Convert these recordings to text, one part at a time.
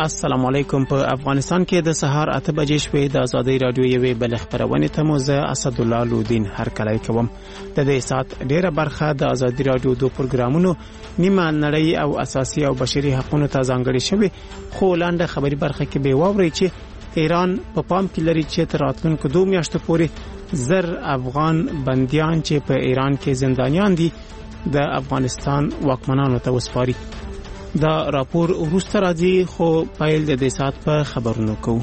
السلام علیکم. په افغانستان کې د سهار 8 بجې شوې د ازادي رادیو یوې بل خبرونه ته مو زه اسد الله لودین هر کله کوم. د دې سات ډیره برخه د ازادي رادیو دو پروګرامونو نیمه نړۍ او اساسي او بشري حقوقو ته ځانګړي شوی، خو لاندې خبري برخه کې به واوري چې ایران په پام کې لري چې تر راتلونکو 2 میاشتو پورې زر افغان بنديان چې په ایران کې زندانیان دي د افغانستان واکمنانو ته وسپاري. دا راپور وروسته راځي، خو پایل د دې سات په خبرونو کوو.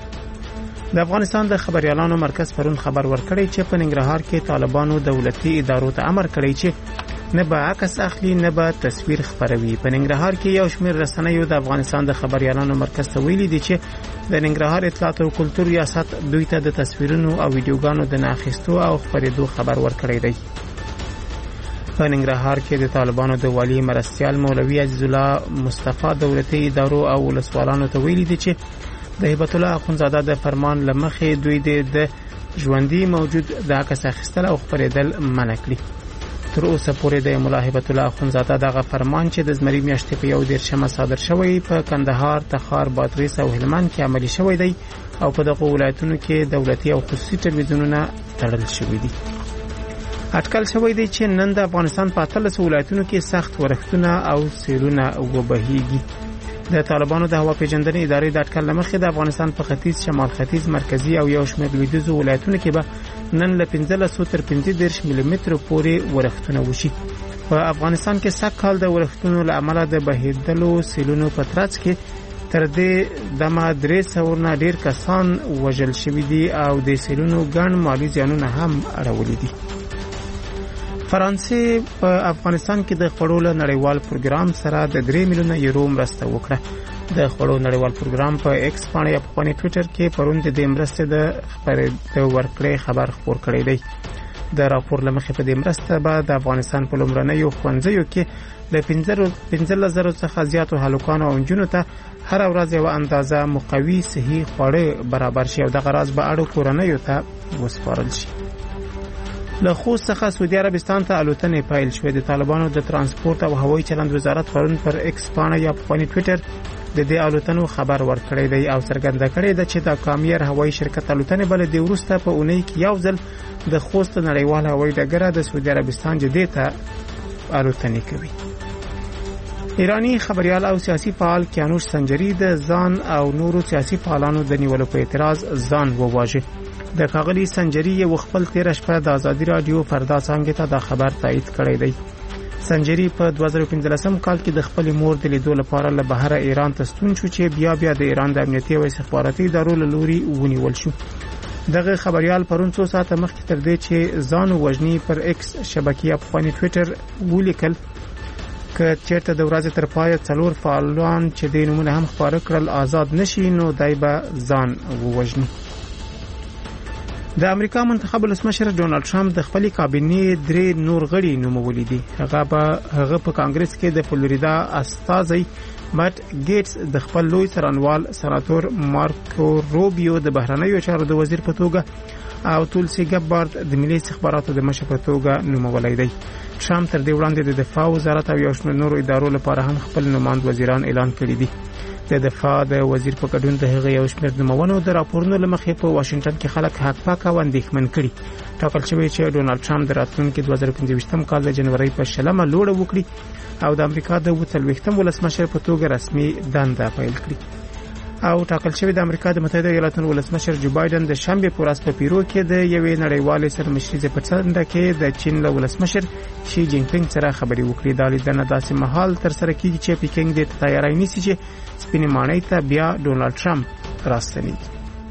د افغانستان د خبريالانو مرکز پرون خبر ورکړی چې په ننګرهار کې طالبانو دولتي ادارو ته امر کړی چې نه به عکس اخلي نه به تصویر خبروي. په ننګرهار کې یو شمېر رسنیو د افغانستان د خبريالانو مرکز ته ویلي دي چې د ننګرهار اطلاعات او کلتور ریاست دوی ته د تصویرونو او ویډیوګانو د ناخیستو او خبرېدو خبر ورکړی دی. په ننګرهار کې د طالبانو د والی مرستيال مولوي عزیز الله مصطفی دولتي ادارو او ولسوالانو ته ویلي دي چې د هیبت الله اخونزاده د فرمان لمخې دوی د ژوندۍ موجود د عکس اخیستل او خبرېدل منع کړي. تر اوسه پورې د مولا هیبت الله اخونزاده دغه فرمان چې د زمري میاشتې په 1 صادر شوی په کندهار، تخار، بادغیس او هلمند کې عملي شوی دی او په دغه ولایتونو کې دولتي او خصوصي ټلویزیونونه تړل شوي دي. اټکل شوی دی چې نن د افغانستان په 13 ولایتونو کې سخت ورښتونه او سیلونه وبهیږي. د طالبانو د هوا پیژندنې ادارې د اټکل لمخې د افغانستان په ختیځ، شمال ختیځ، مرکزی او یو شمېر لویدیځو ولایتونو کې به نن له 15 تر 15 ملي متر پورې ورښتونه وشي. په افغانستان کې سږکال د ورښتونو له امله د بهیدلو سیلونو په ترڅ کې تر دې دمه 300 نه ډیر کسان وژل شوي دي او د سیلونو ګڼ مالی زیانونه هم اړولي دي. فرانسې په افغانستان کې د خړو له نړیوال پروګرام سره د 3 میلیونه یورو مرسته وکړه. د خړو نړیوال پروګرام په ایکس باندې په خپل ټوئیټر کې پروند د مرستې د ورکړې خبر خپور کړی دی. د راپور لمخې په دې مرسته به د افغانستان په لومړنیو ښوونځیو کې له 15,000 څخه زیاتو هلکانو او نجونو ته هر ورځ یو اندازه مقوي صحي خواړه برابر شي او د غراض به اړو کورنیو ته وسپارل شي. له خوست څخه سعودي عربستان ته الوتنې پیل شوې. د طالبانو د ترانسپورت او هوایي چلند وزارت پرون پر ایکس باندې یا په ټوئیټر د دې الوتنو خبر ورکړی دی او څرګنده کړی دی چې د کامیر هوایي شرکت الوتنې بل د وروسته په اونۍ کې یو ځل د خوست نړیوال هوایي ډګر د سعودي عربستان جدې ته الوتنې کوي. ایرانی خبريال او سیاسي فعال کیانوش سنجری د ځان او نورو سیاسي فعالانو د نیولو په اعتراض ځان وواژه. د کاغلی سنجری یو خپل 13 شپه د ازادي رادیو فردا څنګه ته د خبر تایید کړی دی. سنجری په 2015 کال کې د خپل مور د لیدو لپاره له بهر ایران ته ستون شو چې بیا د ایران د امنیتي او استخباراتي ادارو له لوري ونیول شو. دغه خبريال پرون 2 ساعته مخکې تر دې چې ځان وژني پر ایکس شبکې په خپل ټوئیټر ولیکل ک چیرته د ورځې تر پایه 4 فعالان چې د نومونه هم خبره کړل آزاد نشي نو دای به ځان وژني. د امریکا منتخب ولسمشر ډونالد ټرمپ د خپل کابینې 3 نور غړي نومولي دي. هغه په کانګرس کې د فلوریدا استازي مات ګیټس، د خپل لوی سرانوال سناتور مارکو روبیو د بهرنیو چارو د وزیر په توګه او تولسی ګبارد د ملي استخباراتو د مشر په توګه نومولای دی. ټرمپ تر دې وړاندې د دفاع وزارت او یو شمېر نورو ادارو لپاره هم خپل نوماند وزیران اعلان کړي دي. د دفاع د وزیر په ګډون د هغه یو شمېر نومونو د راپورونو لمخې په واشنگټن کې خلک حق پاک او اندېښمن کړي. ټاکل شوی چې ډونالد ټرمپ د راتلونکي 2015 کال د جنوري په 20 لوړه وکړي او د امریکا د 40 ولسمشر په توګه رسمي دنده پیل کړي. او ټاکل شوی د امریکا د متحده ایالاتونو ولسمشر جو بایدن د شنبه په ورځ په پیرو کې د یوې نړیوالې سرمشري په څنډه کې د چین له ولسمشر شي جین پینګ سره خبرې وکړي. د لیدنه داسې مهال تر سره کیږي چې پیکنګ د تیاری نیسي چې سپینې ماڼۍ ته بیا ډونالد ټرمپ راستنیږي.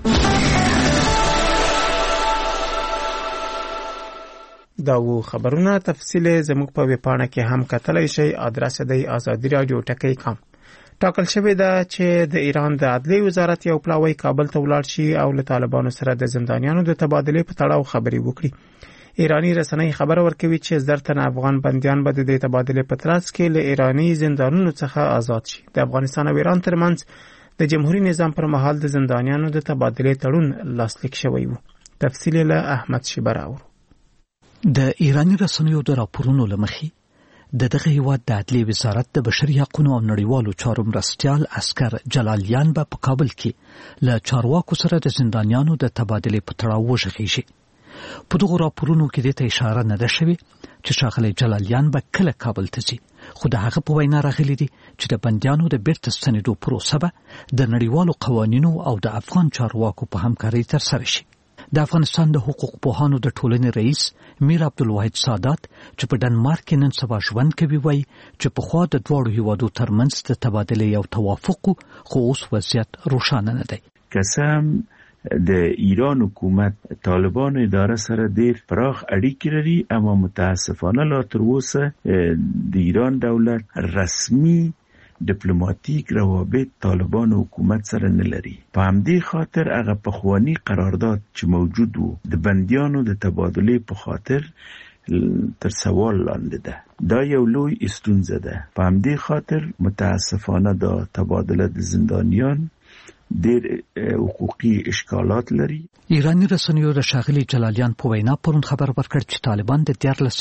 دا و خبرونه تفصیل زموږ په ویبپاڼه کې هم کتلای شئ. ادرس دی azadi.radio.com. ټاکل شوی دا چې د ایران د عدلیې وزارت یو پلاوی کابل ته ولاړ شي او له طالبانو سره د زندانیانو د تبادلې په تړاو خبرې وکړي. ایرانی رسنۍ خبر ورکوي چې زرتن افغان بنديان به د تبادلې په ترڅ کې له ایرانی زندانونو څخه آزاد شي. د افغانستان او ایران ترمنځ د جمهوریت نظام پر مهال د زندانیانو د تبادلې تړون لاسلیک شوی و. تفصیل له احمد شیبر اورو. د ایرانی رسنیو د راپورونو لمخې دغه هیواد د عدلیې وزارت د بشري حقوقو او نړیوالو چارو مرستیال عسکر جلالیان به په کابل کې له چارواکو سره د زندانیانو د تبادلې په تړاو وغږیږي. په دغو راپورونو کې دې ته اشاره نه ده شوې چې ښاغلی جلالیان به کله کابل ته ځي، خو د هغه په وینا راغلي دي چې د بندیانو د بیرته ستنېدو پروسه به د نړیوالو قوانینو او د افغان چارواکو په همکارۍ ترسره شي. د افغانستان د حقوق پوهانو د ټولنې رئیس میر عبدالواحد سادات چې په ډنمارک کې نن سبا ژوند کوي وایي چې پخوا د دواړو هیوادو ترمنځ د تبادلې یو توافق خو اوس وضعیت روښانه نه دی. قسم د ایران حکومت طالبان اداره سره ډیر پراخ اړیکې لري، اما متاسفانه لا تر اوسه د ایران دولت رسمي ډیپلوماټیک روابط طالبان حکومت سره نه لري. په همدې خاطر هغه پخوانی قرارداد چې موجود وو د بندیانو د تبادلې په خاطر تر سوال لاندې ده. دا یو لوی ستونزه ده. په همدې خاطر متاسفانه دا تبادله د زندانیان ډېر حقوقي اشکالات لري. ایرانی رسنیو د ښاغلي جلالیان په وینا پرون خبر ورکړ چې طالبان د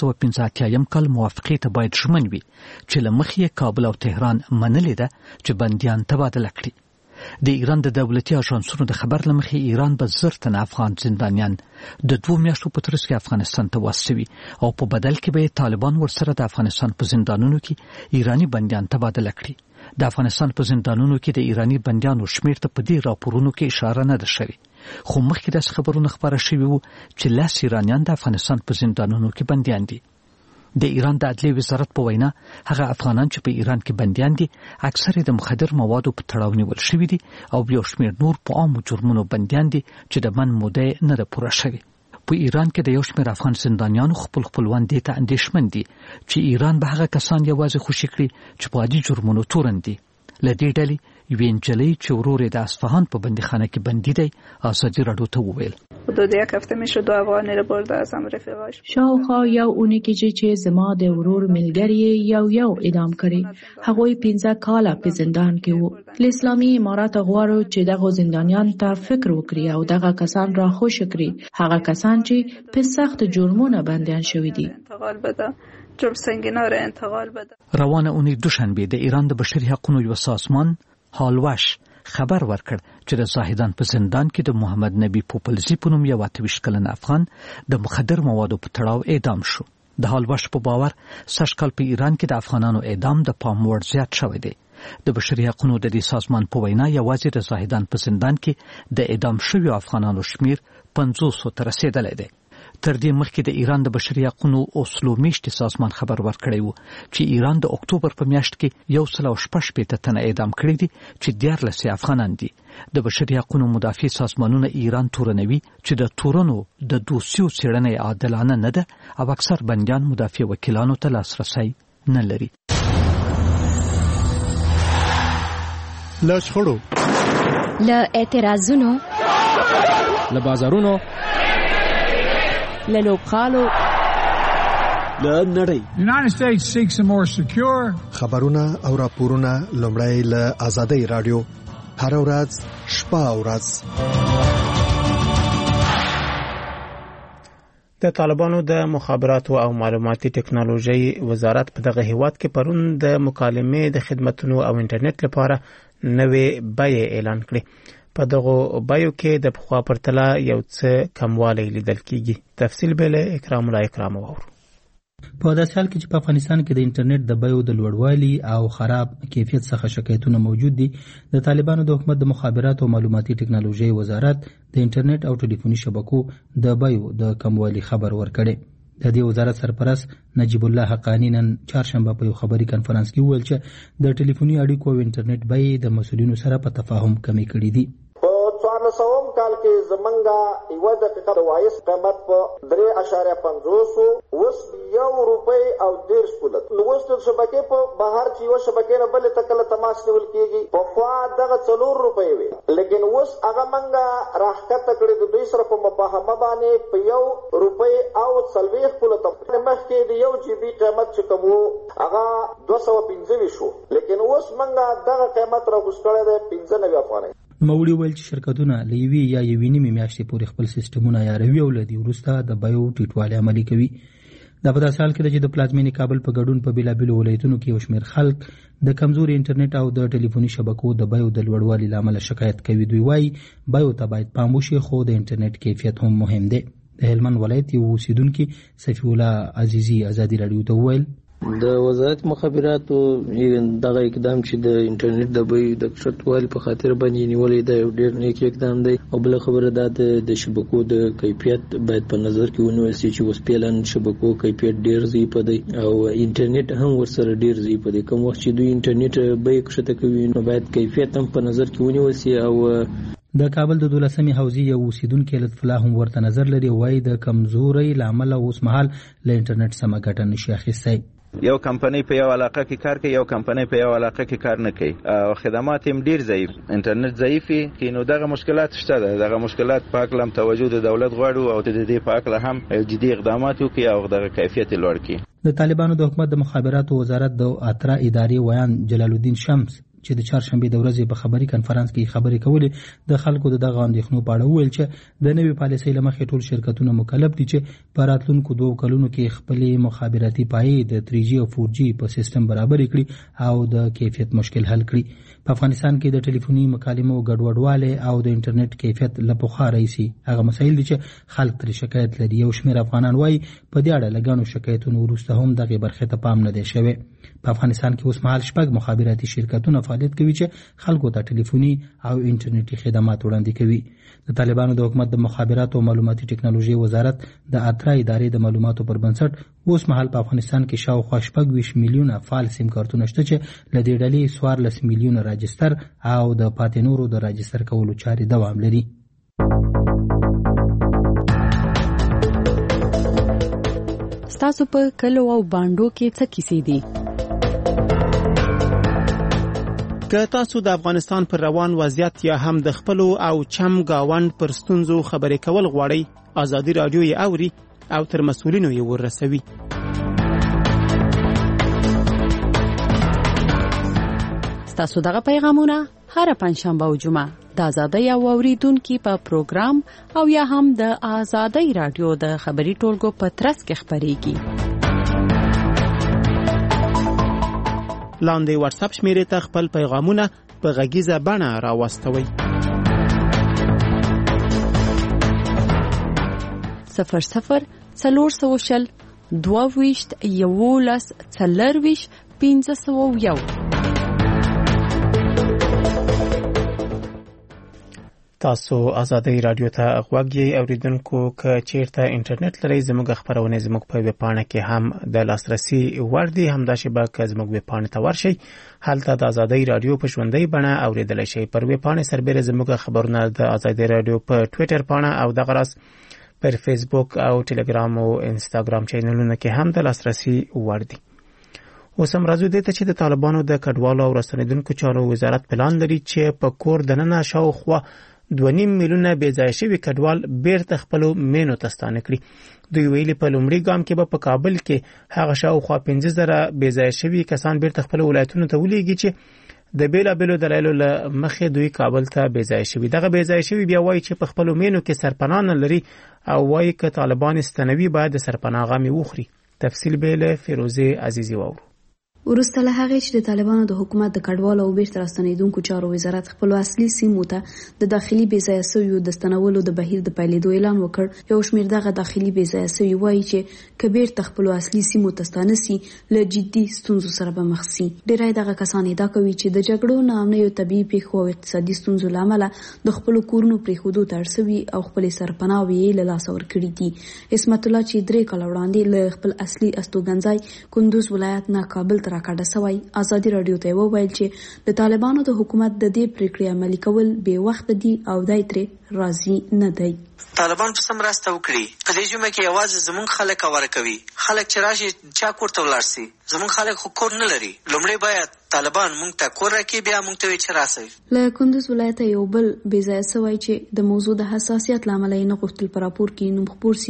1985 کال موافقې ته باید ژمن وي چې له مخې کابل او تهران منلې ده چې بندیان تبادله کړي. د ایران د دولتي اژانسونو د خبر له مخې ایران به 1000 تنه افغان زندانیان د 2 میاشتو په ترڅ کې افغانستان ته واستوي او په بدل کې به طالبان ورسره د افغانستان په زندانونو کې ایرانی بندیان تبادله کړي. د افغانستان په زندانونو کې د ایرانی بندیانو شمیر ته په دې راپورونو کې اشاره نه ده شوې، خو مخکې د خبرونو خبره شوې وو چې 10 ایرانیان د افغانستان په زندانونو کې بندیان دي. د ایران د عدلیې وزارت په وینا هغه افغانان چې په ایران کې بندیان دي اکثره د مخدر موادو په تړاو نیول شوي دي او بیا شمیر نور په عامو جرمونو بندیان دي چې د من موده نه ده پوره شوې. په ایران کې د یو شمیر افغان زندانیانو خپلوان دي ته اندېښمن دي چې ایران به هغه کسان یوازې خوشي کړي چې په عادي جرمونو تورن دي. له دې ډلې یوې نجلۍ چې ورور د اصفهان په بندیخانه کې بندي دی ازادي راډیو ته وویل حدود یک هفته میشه 2 افغانی رو برده از هم رفیقاش. شاوخوا یو اونی کېږي چې زما د ورور ملګری یو اعدام کړي. هغوی 15 کاله په زندان کې وو. اسلامي امارات غواړي چې دغه زندانیان ته فکر وکړي او دغه کسان را خوش کړي، هغه کسان چې په سخت جرمونو بندیان شوي دي. انتقال بده جرم سنگینا را انتقال بده. روانه اونۍ دوشنبه د ایران د بشري حقوقو یو سازمان هالوش خبر ورکړ چې د زاهدان په زندان کې د محمد نبی پوپلزی په نوم یو 28 کلن افغان د مخدر موادو په تړاو اعدام شو. د هالوش په باور سږکال په ایران کې د افغانانو اعدام د پام وړ زیات شوی دی. د بشري حقوقو د دې سازمان په وینا یوازې د زاهدان په زندان کې د اعدام شویو افغانانو شمیر 500 ته رسیدلی دی. تر دې مخکې د ایران د بشري حقوقو اصولو میشتي سازمان خبر ورکړی و چې ایران د اکتوبر په میاشت کې 116 تنه اعدام کړي دي چې 14 افغانان دي. د بشري حقوقو مدافع سازمانونه ایران تورنوي چې د تورنو د دوسیو څېړنه عادلانه نه ده او اکثر بندیان مدافع وکیلانو ته لاسرسی نه لري. له شخړو، له اعتراضونو، له بازارونو، له لوبغالو، له نړۍ. United States seeks a more secure. خبرونه او راپورونه لومړی له آزادۍ رادیو هر ورځ شپه او ورځ. د طالبانو د مخابراتو او معلوماتي ټکنالوژي وزارت په دغه هیواد کې پرون د مکالمې د خدماتو او انټرنیټ لپاره نوې بیه اعلان کړې. په دغه بیو کې د پخوا پرتله یو څه کموالی لیدل کیږي. تفصیل به له اکرام الله اکرام وورو. په داسې حال کې چې په افغانستان کې د انټرنیټ د بیو د لوړوالي او خراب کیفیت څخه شکایتونه موجود دي، د طالبانو د حکومت د مخابراتو او معلوماتي ټکنالوژي وزارت د انټرنیټ او ټلیفوني شبکو د بیو د کموالي خبر ورکړي. د دې وزارت سرپرست نجیب الله حقانی نن چهارشنبه په یو خبري کانفرنس کې وویل چې د ټلیفوني اړیکو او انټرنیټ بیې د مسؤلینو سره په تفاهم کمی کړي دي. 1400 کال کې زمنګا یو دقیقه د وایس قیمت په 3.50 اوس 1 روپۍ او 10 پولت. نو اوس د شبکې په بهر چې یو شبکې نه بل تکل تماس نیول کیږي په خوا دغه 4 روپۍ وي، لیکن اوس هغه منګه راحت کړي د دوی سره په مفاهمه باندې په 1 روپۍ او 40 پولت. مخکې د 1 جی بي قیمت چې کوم هغه 215 شو، لیکن اوس منګه دغه قیمت راغوښتل دی 95 افغانۍ. موړي ویل چې شرکتونه لوي یا یوې نیمه میاشتې پورې خپل سیستمونه عیاروي او لدی ورسته د بیو ټیټوالی عملي کوي. دا په داسې حال کې چې د پلازمینې کابل په ګډون په بیلابیلو ولایتونو کې یو شمېر خلک د کمزوري انټرنیټ او د ټلیفوني شبکو د بیو د لوړوالي له امله شکایت کوي. دوی وایي بیو ته باید پام وشي، خو د انټرنیټ کیفیت هم مهم دی. د هلمند ولایت یو اوسیدونکي صفی الله عزیزی ازادي رادیو ته وویل د وزارت مخابراتو دغه اقدام چې د انټرنیټ د بیې د کښتوالي په خاطر باندې نیولې ده یو ډېر نیک اقدام دی. او بله خبره دا د شبکو د کیفیت باید په نظر کې ونیول شي چې اوس پیلن شبکو کیفیت ډېر ضعیفه دی او انټرنیټ هم ورسره ډېر ضعیفه دی. کوم وخت چې دوی انټرنیټ بیې کښته کوي نو باید کیفیت هم په نظر کې ونیول شي. او د کابل د 12مې حوزې یو اوسیدونکی لطف الله هم ورته نظر لري. وایي د کمزورۍ له امله اوس مهال له انټرنیټ سمه ګټه نشي اخیستی. یو کمپنی په یو علاقه کې کار کوي، یو کمپنی په یو علاقه کې کار نه کوي او خدمات هم ډیر ضعیف، انټرنیټ ضعیفي کې نو دغه مشکلات شته ده. دغه مشکلات په اړه هم توجه د دولت غواړو او د دې په اړه هم جدي اقدامات وکړي او دغه کیفیت لوړ کړي. د طالبانو د حکومت د مخابراتو وزارت د اترا ادارې ویان جلال الدین شمس چې د چهارشنبه د ورځې په خبري کانفرنس کې خبرې کولې د خلکو دغه اندېښنو په اړه وویل چې د نوې پالیسۍ له مخې ټول شرکتونه مکلف دي چې په راتلونکو 2 کلونو کې خپلې مخابراتي پایې د 3G او 4G په سیستم برابر کړي او د کیفیت مشکل حل کړي. په افغانستان کې د ټلیفوني مکالمو ګډوډواله او د انټرنیټ کیفیت له پخوا راځي هغه مسایل دي چې خلک تر شکایت لري. یو شمېر افغانان وایي په دې اړه لګانو شکایتونو وروسته هم دغه برخه ته پام نه دی شوی. په افغانستان کې اوس مهال 6 مخابراتي شرکتونه فعالیت کوي چې خلکو ته ټلیفوني او انټرنیټي خدمات وړاندې کوي. د طالبانو د حکومت د مخابراتو او معلوماتي ټکنالوژي وزارت د اترا ادارې د معلوماتو پر بنسټ اوس مهال په افغانستان کې شاوخوا 26 میلیونه فعال سیم کارتونه شته چې له دې ډلې 14 میلیونه راجستر او د پاتې نورو د راجستر کولو چارې دوام لري. تاسو په کلو او باندو کې څه کیسې دي؟ که تاسو د افغانستان پر روان وضعیت یا هم د خپلو او چم گاوند پر ستونزو خبرې کول غواړئ، ازادي رادیو یې اوري او تر مسؤلینو یې ورسوي. تاسو دغه پیغامونه هر پنځشنبه او جمعه د ازادۍ او اوریدونکو په پروګرام او یا هم د ازادۍ رادیو د خبري ټولګو په ترڅ کې خبريږي. لاندې واتس اپ شمیرې ته خپل پیغامونه په غږیزه بڼه راوستوئ. 00 400 22 11 40 1501. تاسو ازادۍ رادیو ته غوږ یې اوریدونکو. که چیرته انټرنیټ لرئ زموږ خبرونه زموږ په ویب پاڼه کې هم د لاسرسي وړ دي. همداسې به که زموږ ویب پاڼې ته ورشئ هلته د ازادۍ رادیو په ژوندۍ بڼه اوریدلی شئ. پر ویب پاڼې سربیره زموږ خبرونه د ازادۍ رادیو په ټویټر پاڼه او دغه راز پر فیسبوک او ټلګرام او انستاګرام چینلونو کې هم د لاسرسي وړ دي. اوس هم راځو دې ته چې د طالبانو د کډوالو او راستنیدونکو چارو وزارت پلان لري چې په کور دننه شاوخوا 2.5 میلیونه بېځایه شوي کډوال بیرته خپلو مینو ته ستانه کړي. دوی ویلي په لومړي ګام کې به په کابل کې هغه شاوخوا 15,000 بېځایه شوي کسان بیرته خپلو ولایتونو ته ولیږي چې د بیلابیلو دلایلو له مخې دوی کابل ته بېځایه شوي. دغه بېځایه شوي بیا وایي چې په خپلو مینو کې سرپناه نه لري او وایي که طالبان ستنوي باید د سرپناه غمې وخوري. تفصیل به له فیروزې عزیزي واورو. وروسته له هغې چې د طالبانو د حکومت د کډوالو او بیرته راستنیدونکو چارو وزارت خپلو اصلي سیمو ته د داخلي بېځایه سویو د ستنولو د بهیر د پیلېدو اعلان وکړ، یو شمېر دغه داخلي بېځایه سوي وایي چې که بیرته خپلو اصلي سیمو ته ستانه سي له جدي ستونزو سره به مخ سي. ډېری دغه کسان ادعا کوي چې د جګړو، ناامنیو، طبیعي پیښو او اقتصادي ستونزو له امله د خپلو کورونو پرېښودو ته اړ سوي او خپلې سرپناوې یې له لاسه ورکړي دي. عصمت الله چې 3 کاله وړاندې له خپل اصلي استوګنځای کندوز ولایت نه کابل ته راکډه سوی، ازادي رادیو ته وویل چې د طالبانو د حکومت د دې پریکړې عملي کول بې وخت دي او دای ترې راضي نه دی. طالبان په سم راسته وکړي په دې جمعه کې یوازې زمونږ خلک اواره کوي. خلک چې راشي چا کور ته ولاړ سي، زمونږ خلک خو کور نه لري. لومړی باید طالبان مونږ ته کور راکړي، بیا مونږ ته وایي چې راسئ. له کندوز ولایته یو بل بېځایه سوی چې د موضوع د حساسیت له امله یې نه غوښتل په راپور کې نوم خپور سي،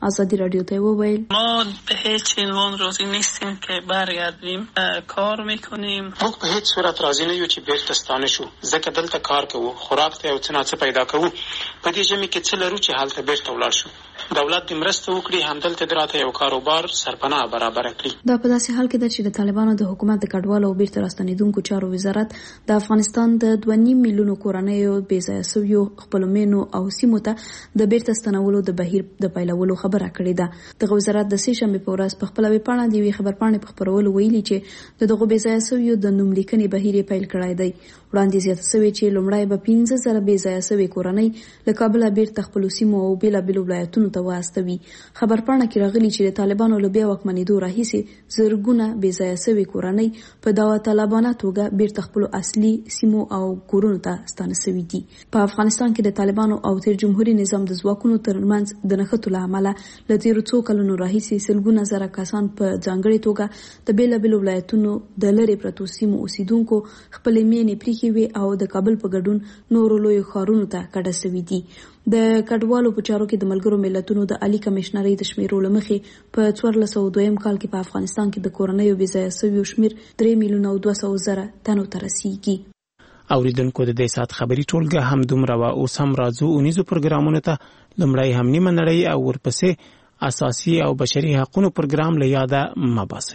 ازادي رادیو ته وویل ما به هیچ عنوان راضی نیستیم که برگردیم کار میکنیم. موږ په هیڅ صورت راضی نه یو چې بیرته ستانه شو، ځکه دلته کار کوو، خوراک ته او څه نه څه پیدا کوو. په دې ژمي کې څه لرو چې هلته بیرته ولاړ شو. دولت دې مرسته وکړي، همدلته دې راته یو کاروبار سرپناه برابر کړي. دا په داسې حال کې ده چې د طالبانو د حکومت د کډوالو او بیرته راستنیدونکو چارو وزارت د افغانستان د 2.5 میلیونو کورنیو بې ځایه شویو خپلو مینو او سیمو ته د بیرته ستنولو د بهیر د پیلولو خبره کړې ده. دغه وزارت د سې شنبې په ورځ په خپله ویبپاڼه د یوې خبرپاڼې په خپرولو ویلي چې د دغو بې ځایه شویو د نوملیکنې بهیر یې پیل کړی دی. وړاندې زیاته شوې چې لومړی به 15,000 بې ځایه شوې کورنۍ له کابله بیرته خپلو سیمو او بېلابېلو ولایتونو ته واستوي. خبرپاڼه کې راغلي چې د طالبانو له بیا واکمنېدو راهیسې زرګونه بې ځایه شوې کورنۍ په داوطلبانه توګه بیرته خپلو اصلي سیمو او کورونو ته ستانه شوي دي. په افغانستان کې د طالبانو او تیر جمهوریت نظام د ځواکونو ترمنځ د نښتو له امله له تیرو څو کلونو راهیسې سلګونه زره کسان په ځانګړې توګه د بېلابېلو ولایتونو د لرې پرتو سیمو اوسیدونکو خپلې مینې پریښې وي او د کابل په ګډون نورو لویو ښارونو ته کډه شوي دي. د کډوالو په چارو کې د ملګرو ملتونو د عالی کمشنرۍ د شمیرو له مخې په 1402 کال کې په افغانستان کې د کورنیو بې ځایه شویو شمیر 3,200,000 تنو ته رسیږي. اوریدونکو د دې سات خبري ټولګه هم دومره و اوس هم راځو اونیزو پروګرامونو ته. لومړی هم نیمه نړۍ او ورپسې اساسي او بشري حقوقو پروګرام له یاده مباسي.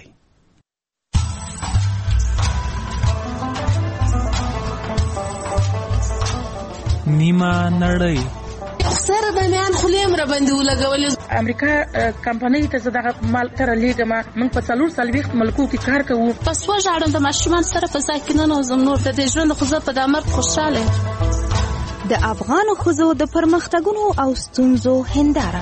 نیمه نړۍ سره به میان خلیم را باندې ولګولې. امریکا کمپنۍ ته زداغه مال تر لیګه ما من په 4 ملکو کې کار کوو. پس وژاړم د ماشومان سره په ځای کې نه نوزم نور د دې ژوند خو زه په دامر خوشاله. د افغان ښځو د پرمختګونو او ستونزو هنداره.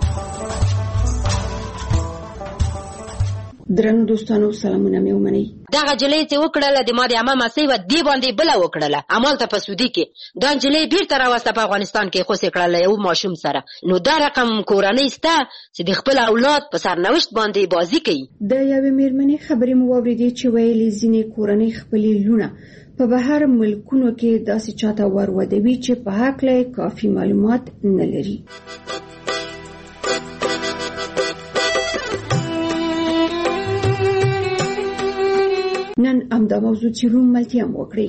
درنو دوستانو سلامونه مې ومنئ. دغه جلۍ چې وکړله د ما د عمه مسۍ و دې باندې بله وکړله عمل ته په سعودي کې دا نجلۍ بیرته راوسته په افغانستان کې خوسې کړله یو ماشوم سره. نو دا رقم کورنۍ سته چې د خپل اولاد په سرنوشت باندې بازي کوي. د یوې مېرمنې خبرې مو واورېدې چې ویلې ځینې کورنۍ خپلې لوڼه په بهر ملکونو کې داسې چاته ورودوي چې په هکله کافي معلومات نه لري. نن همدا موضوع څیړو ملتیا هم وکړئ.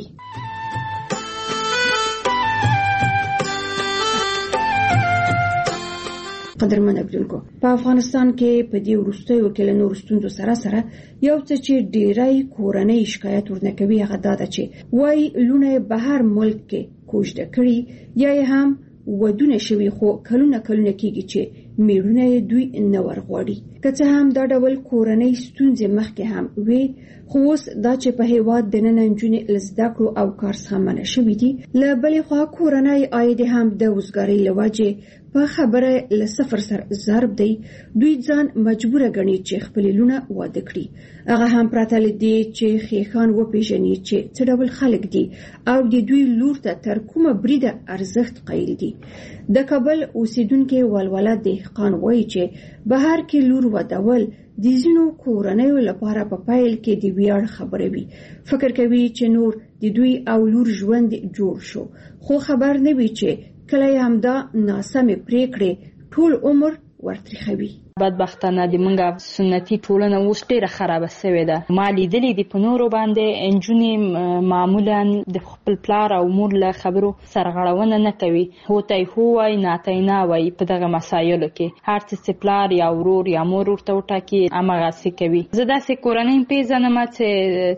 قدرمن اوریدونکو، په افغانستان کې په دې وروستیو کې له نورو ستونزو سره یو څه چې ډیری کورنۍ شکایت ورنه کوي هغه دا ده چې وایي لوڼه بهر ملک کې کوژده کړي یا هم ودونه شوي خو کلونه کېږي چې میړونه دوی نه ورغواړي. که څه هم دا ډول کورنۍ ستونزې مخکې هم وي خو اوس دا چې په هیواد دننه نجونې له زده کړو او کار څخه منع شوي دي، له بلې خوا کورنۍ عاید هم د وزګارۍ له وجې په خبره له صفر سره ضرب دی. دوی ځان مجبوره ګڼي چې خپلې لوڼه واده کړي، هغه هم پرته له دې چې ښیښان وپېژني چې څه ډول خلک دي او د دوی لور ته تر کومه بریده ارزښت قایل دي. د کابل اوسیدونکي ولوله دهقان وایي چې بهر کې لور ودول د ځینو کورنیو لپاره په پیل کې د ویاړ خبره وي. فکر کوي چې نور د دوی او لور ژوند جوړ شو، خو خبر نه وي چې کله هم دا ناسمې پریکړې ټول عمر ورتریخوي. بدبختانه د منګه سنتي ټولنه اوس ډیره خراب شوې ده. ما لیدلې د پنورو باندې انجونې معمولا د خپل پلار او مور له خبرو سرغړونه نه کوي، هوتای هوای ناتای نه وای. په دغه مسایلو کې هر څه پلار یا ورور یا مور ورته وټاکي امغه څه کوي. زه داسې کورنۍ پیژنم چې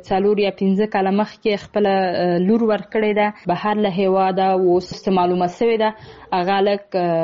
4 یا 15 کاله مخکې خپل لور ورکړې ده بهر له هیواده اوس معلومه شوې ده هغه لک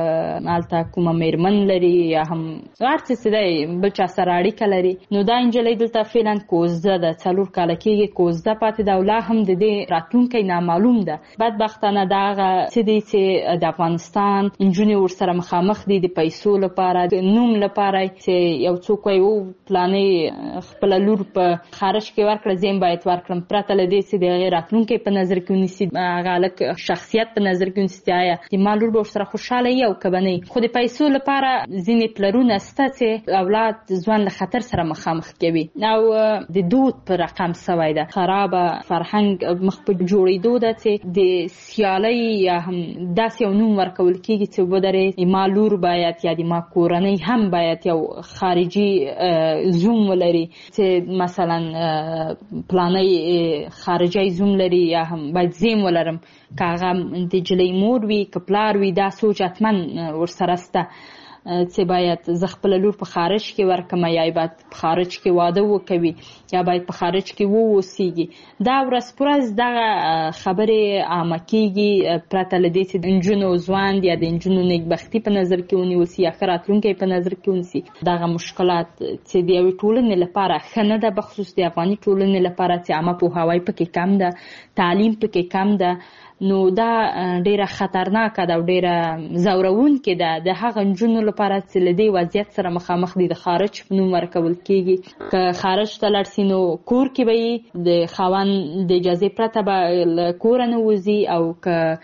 مالته کومه میرمن لري یا هم هر څه دی بل چا سره اړیکه لري. نو دا انجلۍ دلته فعلا کوزده ده، 4 کاله کېږي کوزده پاتې ده او لا هم د دې راتلونکی نامعلوم ده. بدبختانه دا هغه څه دی چې د افغانستان نجونې ورسره مخامخ دي د پیسو لپاره، د نوم لپاره چې یو څوک وایي او پلانې خپله لور په خارج کې ورکړه زه باید ورکړم، پرته له دې چې د هغې راتلونکی په نظر کې ونیسي، هغه هلک شخصیت په نظر کې ونیسي چې آیا د ما لور به ورسره خوشحاله وي او که به نه. خو د پیسو لپاره ځینې پلرونه ناسته چې اولاد ځوان له خطر سره مخامخ کوي او د دود پر رقم سوی ده. خراب فرهنګ مخ په جوړېدو ده چې د سیالۍ یا هم داسې یو نوم ورکول کېږي چې ودرې ما لور باید یا د ما کورنۍ هم باید یو خارجي زوم ولري چې مثلا پلانۍ خارجي زوم لري یا هم باید زیم ولرم که هغه د جلۍ مور وي که پلار وي. دا سوچ حتما ورسره سته چې باید زه خپله لور په خارج کې ورکم یا باید په خارج کې واده وکوي یا باید په خارج کې ووسیږي. دا ورځ په ورځ دغه خبرې عامه کېږي پرته له دې چې د نجونو ځوان یا د نجونو نیکبختي په نظر کې ونیول سي یا ښه راتلونکی په نظر کې ونیسي. دغه مشکلات چې د یوې ټولنې لپاره ښه نه ده، بخصوص د افغاني ټولنې لپاره چې عامه پوهاوی پکې کم ده، تعلیم پکې کم ده، نو دا ډیره خطرناکه ده او ډیره ځورونکې ده د هغه نجونو لپاره چې له دې وضعیت سره مخامخ دي. د خارج په نوم ورکول کېږي که خارج ته لاړ سي نو کور کې به یې د خاوند د اجازې پرته به له کوره نه وځي او که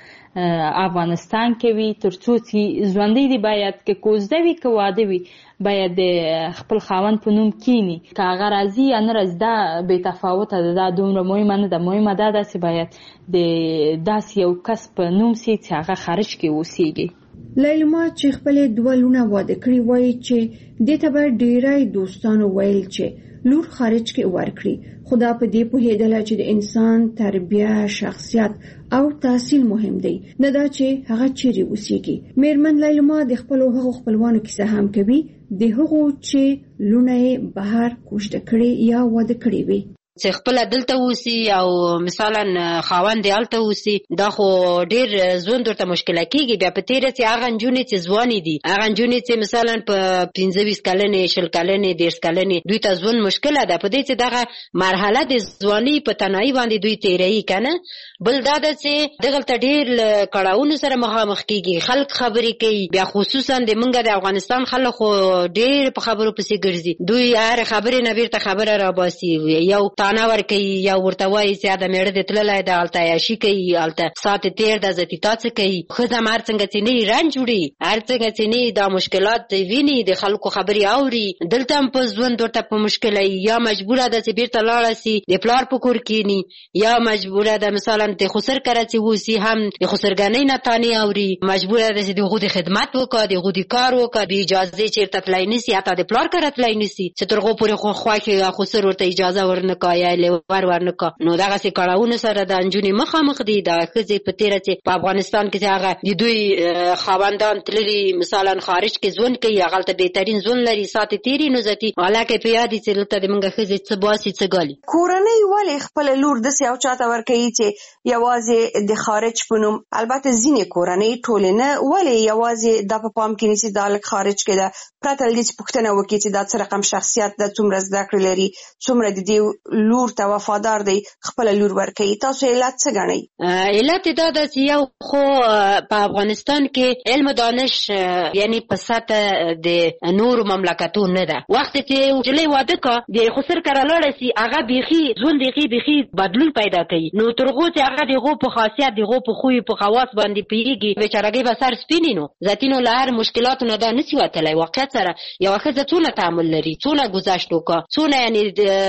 افغانستان کې وي تر څو چې ژوندی دي باید که کوزده وي که واده وي باید د خپل خاوند په نوم کینی. که هغه راځي یا نه راځي دا بې تفاوته ده، دا دومره مهمه نه ده. مهمه دا ده چې باید د داسې یو کس په نوم سي چې هغه خارج کې اوسیږي. لیلما چې خپلې 2 لونه واده کړي وایي چې دې ته به ډیری دوستانو ویل چې لور خارج کې ورکړي، خو دا په دې پوهېدله چې د انسان تربیه، شخصیت او تحصیل مهم دی، نه دا چې هغه چیرې اوسیږي. میرمن لیلما د خپلو هغو خپلوانو کیسه هم کوي د هغو چې لونه یې بهر کوژده کړي یا واده کړي وي. چې خپل دلته اوسي او مثلا خاوند یې هلته اوسي، دا خو ډیر ژوند ورته مشکله کېږي. بیا په تېره چې هغه نجونې چې ځوانې دي، هغه نجونې چې مثلا په 15 کلنې 20 کلنې 30 کلنې دوی ته ژوند مشکله ده. په دې چې دغه مرحله د ځوانۍ په تنهایي باندې دوی تېروي که نه. بل دا ده چې دغلته ډېر کړاوونو سره مخامخ کېږي، خلک خبرې کوي. بیا خصوصا د موږ د افغانستان خلک خو ډېر په خبرو پسې ګرځي، دوی هر خبرې نه بیرته خبره راباسي، یو تانه ورکوي یا ورته وایي چې دا مېړه دې تللی ده هلته عیاشي کوي، هلته ساعت تېر ده زه تا څه کوي. ښځه هم هر څنګه چې نه یې رنج وړي، هر څنګه چې نه دا مشکلات ویني، د خلکو خبرې اوري، دلته هم په ژوند ورته په مشکله یا مجبوره ده چې بیرته لاړه سي د پلار په کور کښېني، یا مجبوره ده مثلا د خسر کره چې اوسي هم د خسرګنۍ نه تانې اوري، مجبوره ده چې د هغو د خدمت وکړه، د هغو د کار وکړه، بې اجازې چېرته تللی نه سي، حتی د پلار کره تللی نه سي چې تر هغو پورې خوښ یا خسر ورته اجازه ورنه کړه یا لیور ورنه کړه. نو دغسې کړاوونو سره د نجونې مخامخ دي. د ښځې په تېره چې په افغانستان کې چې هغه د دوی خاوندان تللي مثلا خارج کې ژوند کوي، هغلته بهترین ژوند لري، ساعتې تېرې نه ځتي، حالکه په یاد دي چې دلته د موږ ښځې څه باسي څه ګالي. کورنۍ ولې خپله لور داسې یو چا ته ورکوي چې یوازې د خارج په نوم؟ البته ځینې کورنۍ، ټولې نه، ولې یوازې دا په پام کې نیسي دا هلک خارج کې ده، پرته له دې چې پوښتنه وکړي چې دا څه رقم شخصیت ده، څومره زده کړې لري، څومره د دې لور ته وفادار دی، خپله لور ورکوي. تاسو علت څه ګڼئ؟ علت دا ده چې یو خو په افغانستان کې علم و دانش یعنی په سطح د نورو مملکتو نه ده. وخت چې نجلۍ واده کړه د خسر کره لاړه سي، هغه بیخي ژوند بیخي بدلون پیدا کوي. نو تر هغو چې هغه د هغو په خاصیت، د هغو په خوی په خواص باندې پوهېږي، بیچارګۍ به سر سپینې نو ذاتینو له هر مشکلاتو نه دا نسي وتلی. واقعیت سره یوه ښځه څونه تعامل لري، څونه گذشت وکړه، څونه یعنې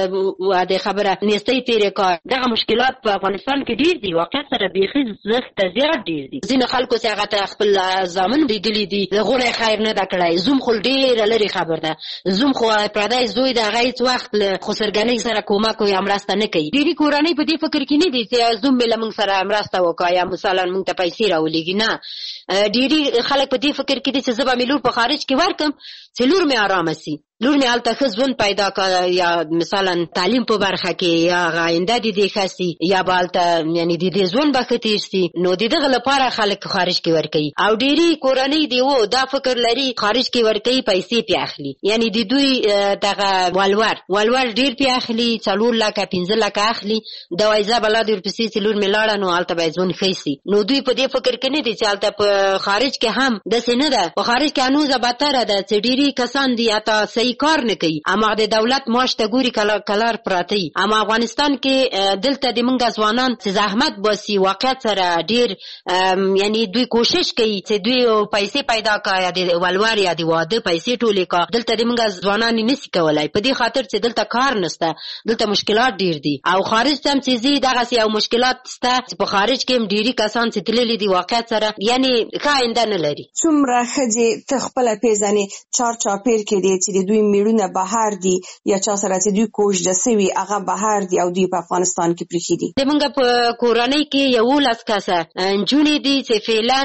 د خبره نیستۍ تېرې کړه. دغه مشکلات په افغانستان کې ډېر دي، واقعیت سره بیخي زښته زیات ډېر دي. ځینو خلکو چې هغه ته خپل زامن لیدلي دي، د هغو نه یې خیر نه ده کړی. زوم خو ډېره لرې خبر ده، زوم خو پردی زوی د هغه هېڅ وخت له خسرګنۍ سره کومک یا مرسته نه کوي. ډېرې کورنۍ په دې فکر کې نه دي چې زوم مې له موږ سره مرسته وکړه یا مثلا موږ ته پیسې راولېږي. نه، ډېرې خلک په دې فکر کې دي چې زه به مې لور په خارج کې ورکړم چې لور مې ارامه سي، لور مې هلته ښه ژوند پیدا کړه، یا مثلا تعلیم په برخه کې یا آینده د دې ښه سي، یا به هلته یعنې د دې ژوند به ښه تېر سي. نو د دغه لپاره خلک خارج کې ورکوي. او ډېرې کورنۍ دی دا فکر لري خارج کې ورکوي، پیسې پې اخلي، یعنې د دوی دغه ولور ډېر پې اخلي، 4 لکه 15 لکه اخلي. دا وایي زه به لا د ورپسې چې لور مې لاړه نو هلته به یې ژوند ښه سي. نو دوی په دې فکر کې نه دي چې هلته په خارج کې هم داسې نه ده. په خارج کې هنوزه بدتره ده چې ډېرې کسان دي حتی صحیح کوي کار نه کوي اما د دولت معاش ته ګوري کلار پراته اما افغانستان کې دلته د منګه ځوانان چې زحمت باسي واقعیت سره ډیر یعنی دوی کوشش کوي چې دوی پیسې پیدا کړي د ولور یا د واده پیسې ټولې کا دلته د منګه ځوانان نشي کولای په دې خاطر چې دلته کار نشته دلته مشکلات ډیر دي او خارج ته هم چې دغه یو مشکلات شته په خارج کې هم ډیری کسان چې تللي دي واقعیت سره یعنی ښه نه لري څومره ښځې ته خپله پیژنې چارچاپیر کې دي چې دوی میړونه بهر دي یا چا سره چې دوی کوژده سوي هغه بهر دي او دوی په افغانستان کې پریښي دي د منګه په کورنۍ کې 11 کسه نجونې دي چې فعلا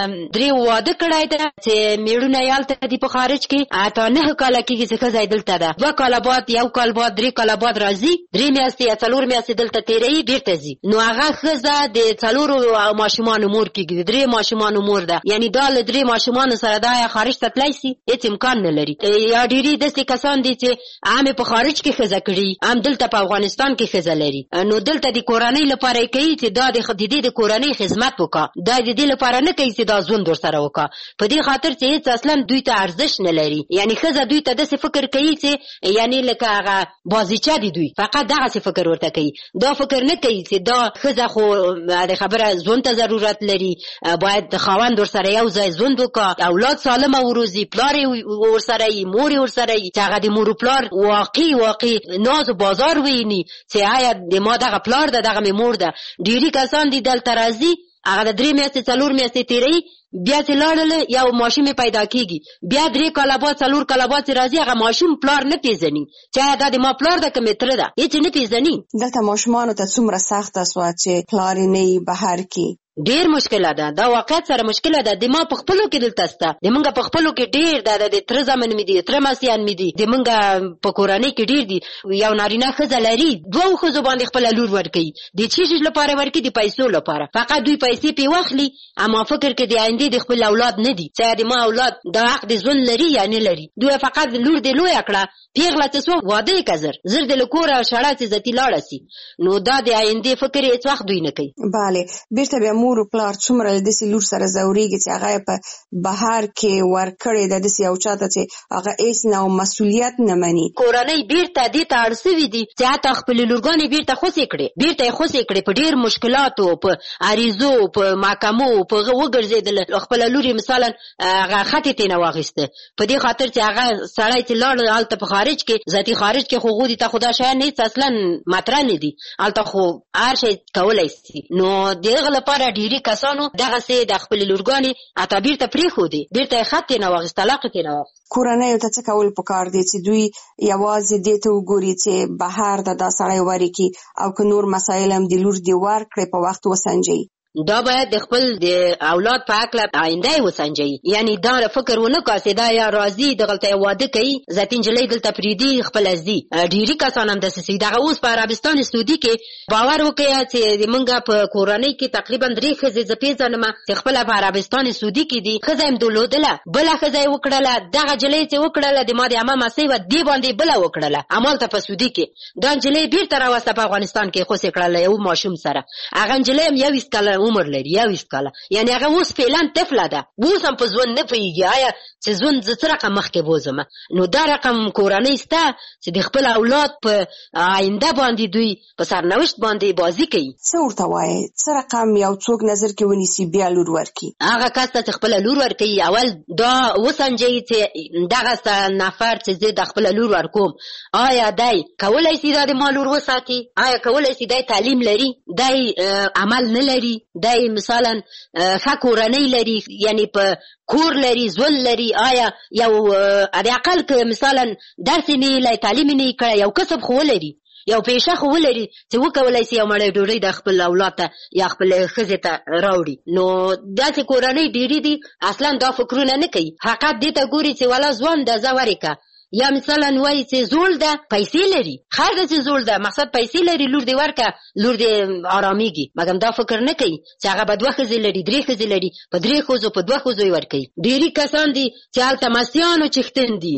3 واده کړی ده چې میړونه یې هلته دي په خارج کې اته 9 کاله کېږي چې ښځه یې دلته ده 2 کاله بعد 1 کال بعد 3 کاله بعد راځي 3 میاشتې یا 4 میاشتې دلته تېروي بیرته ځي نو هغه ښځه د 4 ماشومانو مور کېږي د 3 ماشومانو مور ده یعنی دا له 3 ماشومانو سره دا یا خارج ته تللی شي هېڅ امکان نه لري یا ډېرې داسې کسان دي چې هم په خارج کې ښځه کړي هم دلته په افغانستان کې ښځه لري نو دلته د کورنۍ لپاره یې کوي چې دا د دې د کورنۍ خدمت وکړه دا د دې لپاره نه کوي چې دا ژوند ورسره وکړه په دې خاطر چې هېڅ اصلا دوی ته ارزښت نه لري یعنی ښځه دوی ته داسې فکر کوي چې یعنی لکه هغه بازیچه دي دوی فقط دغسې فکر ورته کوي دا فکر نه کوي چې دا ښځه خو د خبره ژوند ته ضرورت لري باید خاوند ورسره یو ځای ژوند وکړه اولاد سالمه وروزي پلار یې ورسره یي مور یې ورسره یي چې هغه د مور پلار واقعي ناز بازار ویني چې آیا د ما دغه پلار ده دغه مې مور ده ډېري کسان دي دلته راځي هغه د 3 میاشتې 4 میاشتې تېروي بیا چې لاړله یو ماشوم پیدا کېږي بیا 3 کاله بعد 4 کاله بعد چې راځي هغه ماشوم پلار نه پیژني چې آیا دا د ما پلار ده که مې تره ده هېڅ نه پیژني دلته ماشومانو ته څومره سخته سوه چې پلار یې نه وي بهر کې ډیر مشکله ده دا واقعیت سره مشکله ده د ما په خپلو کې دلته شته د موږ په خپلو کې ډیر ده د تره زامن مې دي تره ماسیان مې دي د موږ په کورنۍ کې ډیر دي یو نارینه ښځه لري 2 ښځو باندې خپله لور ورکوي د څه شي لپاره ورکوي د پیسو لپاره فقط دوی پیسې پې واخلي اما فکر کې د آیندې د خپل اولاد نه دي چې د ما اولاد د حق د ژوند لري یا نه لري دوی فقط لور دې لویه کړه پیغله چې څوک واده یې که زر د له کوره شړه چې ذاتي لاړه سي نو دا د آیندې فکر یې هېڅ وخت دوی نه کوي بله بیرته بیا مور و پلار څومره له داسې لور سره ځورېږي چې هغه یې په بهر کې ورکړې ده داسې یو چا ته چې هغه هېڅ نه مسؤلیت نه مني کورنۍ بیرته دې ته اړ سوي دي چې حتی خپلې لورګانې بیرته خوسې کړې بیرته یې خوسې کړې په ډېر مشکلاتو په عریضو په محکمو په هغه وګرځېدل خپله لور یې مثلا هغه خط یې ترېنه واخیسته په دې خاطر چې هغه سړی چې لاړ هلته په خارج کې ذاتي خارج کې خو هغوی ته خو دا شیان هېڅ اصلا مطرح نه دي هلته خو هر شی کولی سي نو د هغه لپاره ډېري کسانو دغسې د خپلې لورګانې حتی بیرته پرېښودې بیرته یې خط یې نه واخیست طلاق یې نه واخیست کورنیو ته څه کول پکار دي چې دوی یوازې دې ته وګوري چې بهر د دا سړی ورکړي او که نور مسایل هم د لور دې ورکړي په وخت وسنجوي دا باید د خپل د اولاد په هکله آینده یې وسنجوي یعنی دا فکر ونه کړه چې دا یا راځي دغلته یې واده کوي ذاتي نجلۍ دلته پرېږدي خپله ځي ډېري کسان هم داسې دغه اوس په عربستان سعودي کې باور وکړه چې زمونږ په کورنۍ کې تقریبا 3 ښځې زه پېژنم چې خپله په عربستان سعودي کې دي ښځه یې درلودله بله ښځه یې وکړله دغه نجلۍ چې وکړله د ما د عمه مسۍ وه دې باندې بله وکړله همالته په سعودي کې دا نجلۍ بېرته راوسته په افغانستان کې خوسې کړله یو ماشوم سره هغه نجلۍ هم 21 کاله عمر لري 21 کاله یعنی هغه اوس فعلا طفله ده اوس هم په ژوند نه پوهېږي آیا چې ژوند زه څه رقم مخکې بوځم نو دا رقم کورنۍ شته چې د خپل اولاد په آینده باندې دوی په سرنوشت باندې بازي کوي څه ورته وایې څه رقم یو څوک نظر کې ونیسي بیا لور ورکړي هغه کس ته چې خپله لور ورکوي اول دا وسنجوي چې دغه نفر چې زه د خپله لور ورکوم آیا دی کولی شي دا د ما لور وساتي آیا کولی شي دی تعلیم لري دی عمل نه لري دی مثلا ښه کورنۍ لري یعنی په کور لري ژوند لري آیا یو د عقل که مثلا درس یې نه تعلیم یې نه کړی یو کسب خو ولري یو پیشه خو ولري چې وکولی شي یو مړی ډوډۍ د خپل اولاد ته یا خپل ښځې ته راوړي نو داسې کورنۍ ډېرې دي اصلا دا فکرونه نه کوي حقیقت دې ته ګوري چې والا ځوان ده زه ورکه یا مثلا وایي چې زوړ ده پیسې لري خیر ده چې زوړ ده مقصد پیسې لري لور دې ورکه لور دې آرامیږي مګر دا فکر نه کوي چې هغه به 2 ښځې لري 3 ښځې لري په 3 ښځو په 2 ښځو یې ورکوي ډېري کسان دي چې هلته مستیانو چښتن دي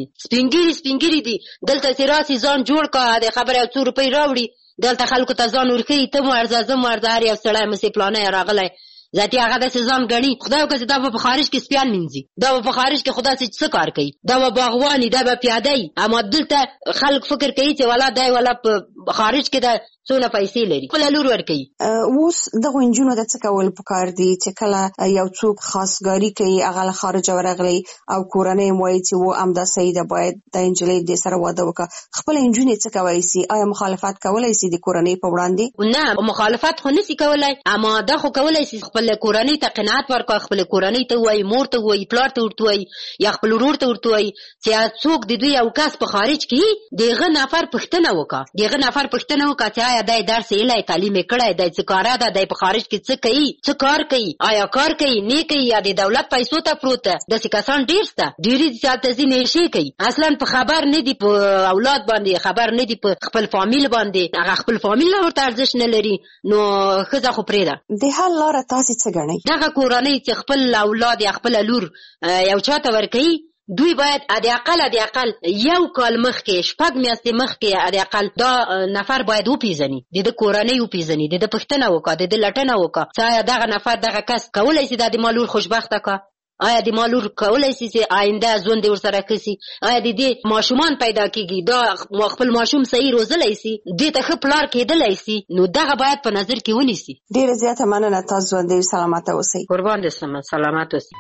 سپین دي دلته چې راسي ځان جوړ کړه د خبره 100 روپۍ راوړي دلته خلکو ته ځان ورښیي ته مو ارزه زه مو ارزه هر یو سړی مسې پلانی راغلی ذاتي هغه د ځان غني خدای وکړي دا په خارج کې سپیان منځي دا په خارج کې خدای څه کار کوي دا باغواني دا پیادای اما دلته خلک فکر کوي چې ولا دای ولا په خارج کې دا څونه پیسې لري خپل لور ورکوي. اوس دغه انجونو د څه کول پکار دي چې کله یو څوک خاصګاری کوي هغه له خارج ورغلی او کورنۍ موي چې و امدا سیده باید د انجلۍ د سره واده وکړه خپل انجونې څه کوي سي آیا مخالفت کولای سي د کورنۍ په وړاندې؟ نه مخالفت خو نسی کولای اما دا خو کولای سي خپل کورنۍ ته قناعت ورکړي خپل کورنۍ ته وای مور ته وای پلار ته ورته وای یا خپل ورور ته ورته وای چې څوک د دوی یو کس په خارج کې دغه نفر پښتنه وکړه چې آیا دای درس یې تعلیم کړای دای څه کار ده دای په خارج کې څه کوي څه کار کوي آیا کار کوي نه کوي یا د دولت پیسو ته پروت ده د کسان ډیر شته ډیری ځاته ځینې شي کوي اصلا په خبر نه دی په اولاد باندې خبر نه دی په خپل فامیل باندې هغه خپل فامیل ورته ارزښت نه لري نو خزه خو پرې ده د حل لار تاسو څه غنئ دغه کورنۍ چې خپل اولاد یا خپل لور یو چاته ورکړي دوی باید د اقل یو کال مخکې شپږ میاشتې مخکې د اقل دا نفر باید وپیژني د کورنۍ وپیژني د پښتنه وکړه د لټنه وکړه چې آیا دغه نفر دغه کس کولای شي د مالور خوشبخته کا آیا د مالور کولای شي چې آینده ژوند ورسره کړي آیا د دې ماشومان پیدا کیږي دا خپل ماشوم صحیح روزلای شي د ته خپلار کېدلای شي نو دغه باید په نظر کې ونیسي. ډیره زیاته مننه تاسو ژوند سلامت اوسئ. قربان دې سم سلامت اوسئ.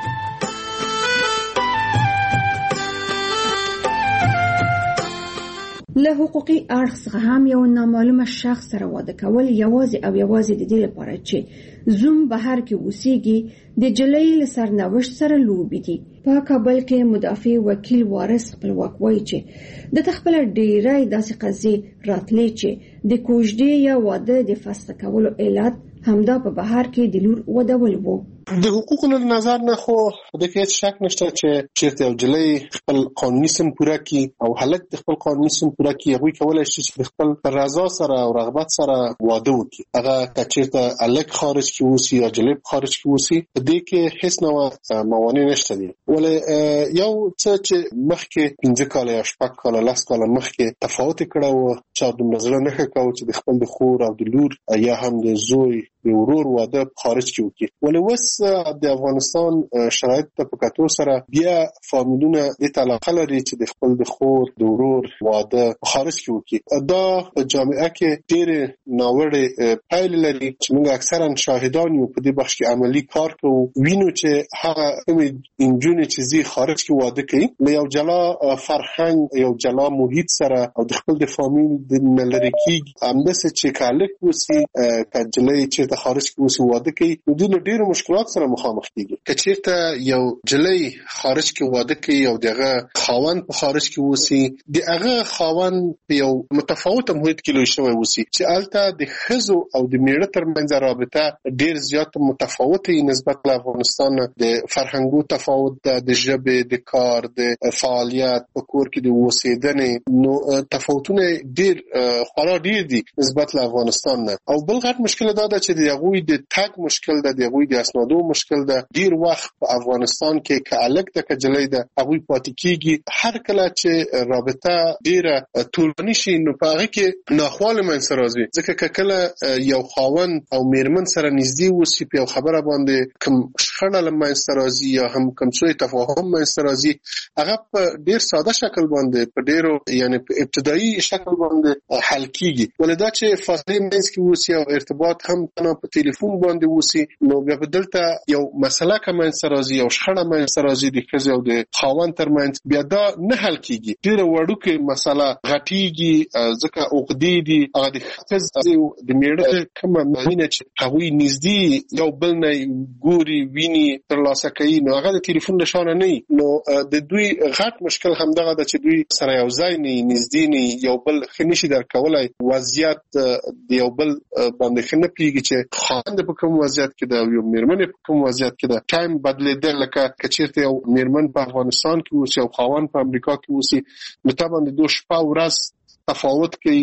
له حقوقي اړخ څخه هم یو نامعلومه شخص سره واده کول یوازې د دې لپاره چې زوم بهر کې اوسېږي د جلۍ له سرنوشت سره لوبي دي. په کابل کې مدافع وکیل وارث خپلواک وایي چې د خپل ډیرای داسې قضیې راتلې چې د کوژدې یا واده د فسخ کولو علت همدا په بهر کې د لور ودول وو. د حقوقو له نظر نه خو د هیڅ شک نشته چې چیرته یو جلۍ خپل قانوني سم پوره کړي او هلک د خپل قانوني سم پوره کړي هغه کولای شي چې خپل رضا سره او رغبت سره واده وکړي. هغه چیرته هلک خارج کې اوسي یا جلۍ خارج کې اوسي په دې کې هیڅ نوع موانع نشته دي. ولې یو څه چې مخکې 15 کال یا 10 کال 10 کال مخکې تفاوت کړو چې د نظر نه ښکاو چې د خپل د خور او د لور یا هم د زوی د ورور واده خارج کې وکړي. ولې وس د افغانستان شرایط ته په کتو سره بیا فامیلونه د علاقه لري چې د خپل د خور د ورور واده خارج کې وکړي. دا په جامعه کې ډېر ناوړه پایلې لري چې موږ اکثرا شاهدان یو په دې بخش کې عملی کار کوو وینو چې هغه انجونې چې زی خارج کې واده کوي له یو جلا فرهنګ یو جلا محیط سره او د خپل د فامیل د لری کېږي همداسې چې کالک وسی کجلې چې د خارج کې وسی واده کوي نو د ډېرو مشکلات سره مخامخ کیږي. کچېرته یو جلۍ خارج کې واده کوي او دغه خاوند په خارج کې وسی دغه خاوند په یو متفاوت محیط کې لوي شوی وسی چې البته د خزو او د میړه ترمنځ رابطه ډېر زیات متفاوته نسبت له افغانستان د فرهنګو تفاوت د ژبې د کار د فعالیت په کور کې د اوسېدنې نو تفاوتونه ډېر خورا ډېر دي نسبت له افغانستان نه. او بل غټ مشکل دا ده چې د هغوی د تګ مشکل ده د هغوی د اسنادو مشکل ده. ډیر وخت په افغانستان کې کالک د کجلې ده هغوی پاتې کیږي هر کله چې رابطه ډیره طولاني شي نو په هغه کې ناخواله منځ راځي ځکه کله یو خاوند او میرمن سره نږدې وسی په خبره باندې کوم شخړه لمنځ راځي یا هم کوم څه تفاهم منځ راځي هغه په ډیر ساده شکل باندې په ډیرو یعنی په ابتدایي شکل باندې حل کیږي. ولدا چې فاصله منځ کې وسی او ارتباط هم په ټلیفون باندې وسی نو بیا بدلته یو مسله کوم سرازي او شخړه مې سرازي د خزو او د خاوند ترمنځ بیا دا نه حل کیږي. ډیره وړوکه مسله غټیږي ځکه عقدې دي هغه د خزو د میړه کوم معنی چې هغوی نږدې یو بل نه ګوري ویني تر لاسه کوي نو هغه د ټلیفون نشانه نه نو د دوی غټ مشکل همدغه د چې دوی سره یو ځای نه نږدې نه یو بل خنشي درکولای وضعیت د یو بل باندې خنه پیږي چې خاوند په کوم وضعیت کې دا یو میرمن په کوم وضعیت کې دا ټایم بدلیدل لکه کچیرته یو میرمن په افغانستان کې اوسي او خاوند په امریکا کې اوسي نو طبعا د دوه شپه ورځ تفاوت کوي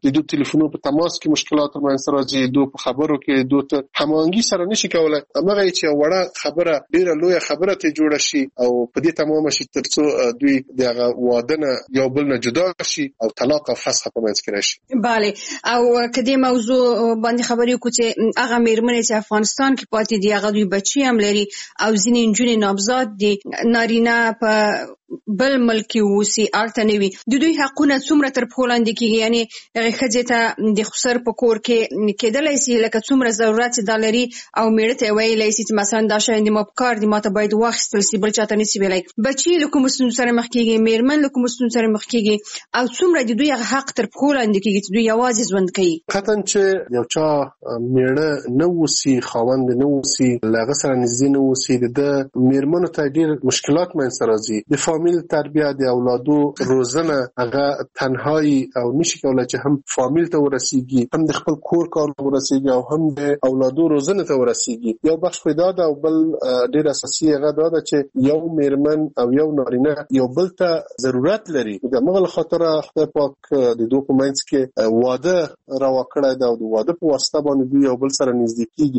د دوی ټلیفونونو په تماس کې مشکلات منځ راځي، دوی په خبرو کې دوی ته هماهنګي سره نشي کولای. هغه چې وړه خبره ډیره لویه خبره ته جوړه شي او په دې تمام شي ترڅو دوی دغه واده نه یو بل نه جدا شي او طلاق او فسخ په منځ کې راشي. bale او کدي موضوع باندې خبرې کو چې هغه میرمنې چې افغانستان کې پاتې دي هغه دوی بچي هم لري او ځینې نجونې نامزاد دي نارینه په بل ملک وسی الته نوي د دوی حقونه څومره تر پولاند کېږي، یعنی هغه خځې ته د خسر په کور کې کېدلای شي لکه څومره ضرورت دلري او میړه ته ویلای شي چې مثلا دا شاید ما په کار دي ماته باید واخیستل شي بل چاته نشي ویلای. بچي له کوم ستونزې سره مخ کېږي، میرمن له کوم ستونزې سره مخ کېږي او څومره د دوی حق تر پولاند کېږي چې دوی یوازې ژوند کوي. قطعا چې یو چا میړه نه وسی خاوند نه وسی لغه سره نږدې نه وسی د میرمنو ته ډېر مشکلات منځ راځي. د فامیل تربیه د اولادو روزنه هغه تنهایی او نشي کولای چې هم فامیل ته ورسیږي هم د خپل کور کار ورسیږي او هم د اولادو روزنه ته ورسیږي. یو بخش پیدا ده او بل ډیر اساسي هغه ده چې یو میرمن او یو نارینه یو بل ته ضرورت لري. د مغل خاطر خدای پاک د دوه کومنس کې واده راوکړای دا او د واده په واسطه باندې دوی یو بل سره نږدې کیږي.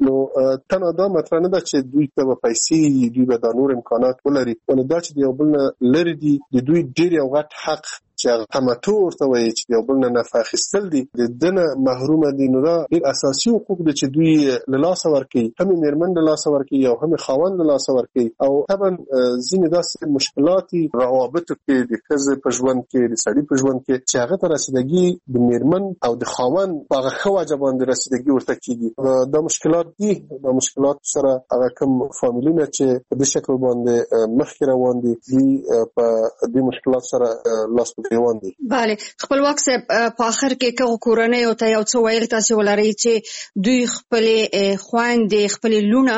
نو تنه دا مطرح نه ده چې دوی ته پیسې دوی به د نور امکانات ولري، ولدا چې یو بل لري دي د دوی ډیر یو غټ حق چې تمتع ورته وایي چې یو بل نه نفع اخیستل دي د دنه محروم دي. نو دا ډیر اساسي حقوق دي چې دوی له لاسه ورکوي، هم میرمن له لاسه ورکوي او هم خاوند له لاسه ورکوي. او طبعا ځینې داسې مشکلات روابطو کې د ښځې په ژوند کې د سړي په ژوند کې چې هغه ته رسیدګي د میرمن او د خاوند په هغه ښه وجه باندې رسیدګي ورته کېږي. دا مشکلات دي، دا مشکلات سره هغه کوم فامیلونه چې په دې شکل باندې مخکې روان دي دوی په دې مشکلات سره لاس bale خپلواک صاحب په اخر کې کوم کورنۍ او ته یو څه ویل تاسو ولرئ چې دوی خپل خويندې خپل لونه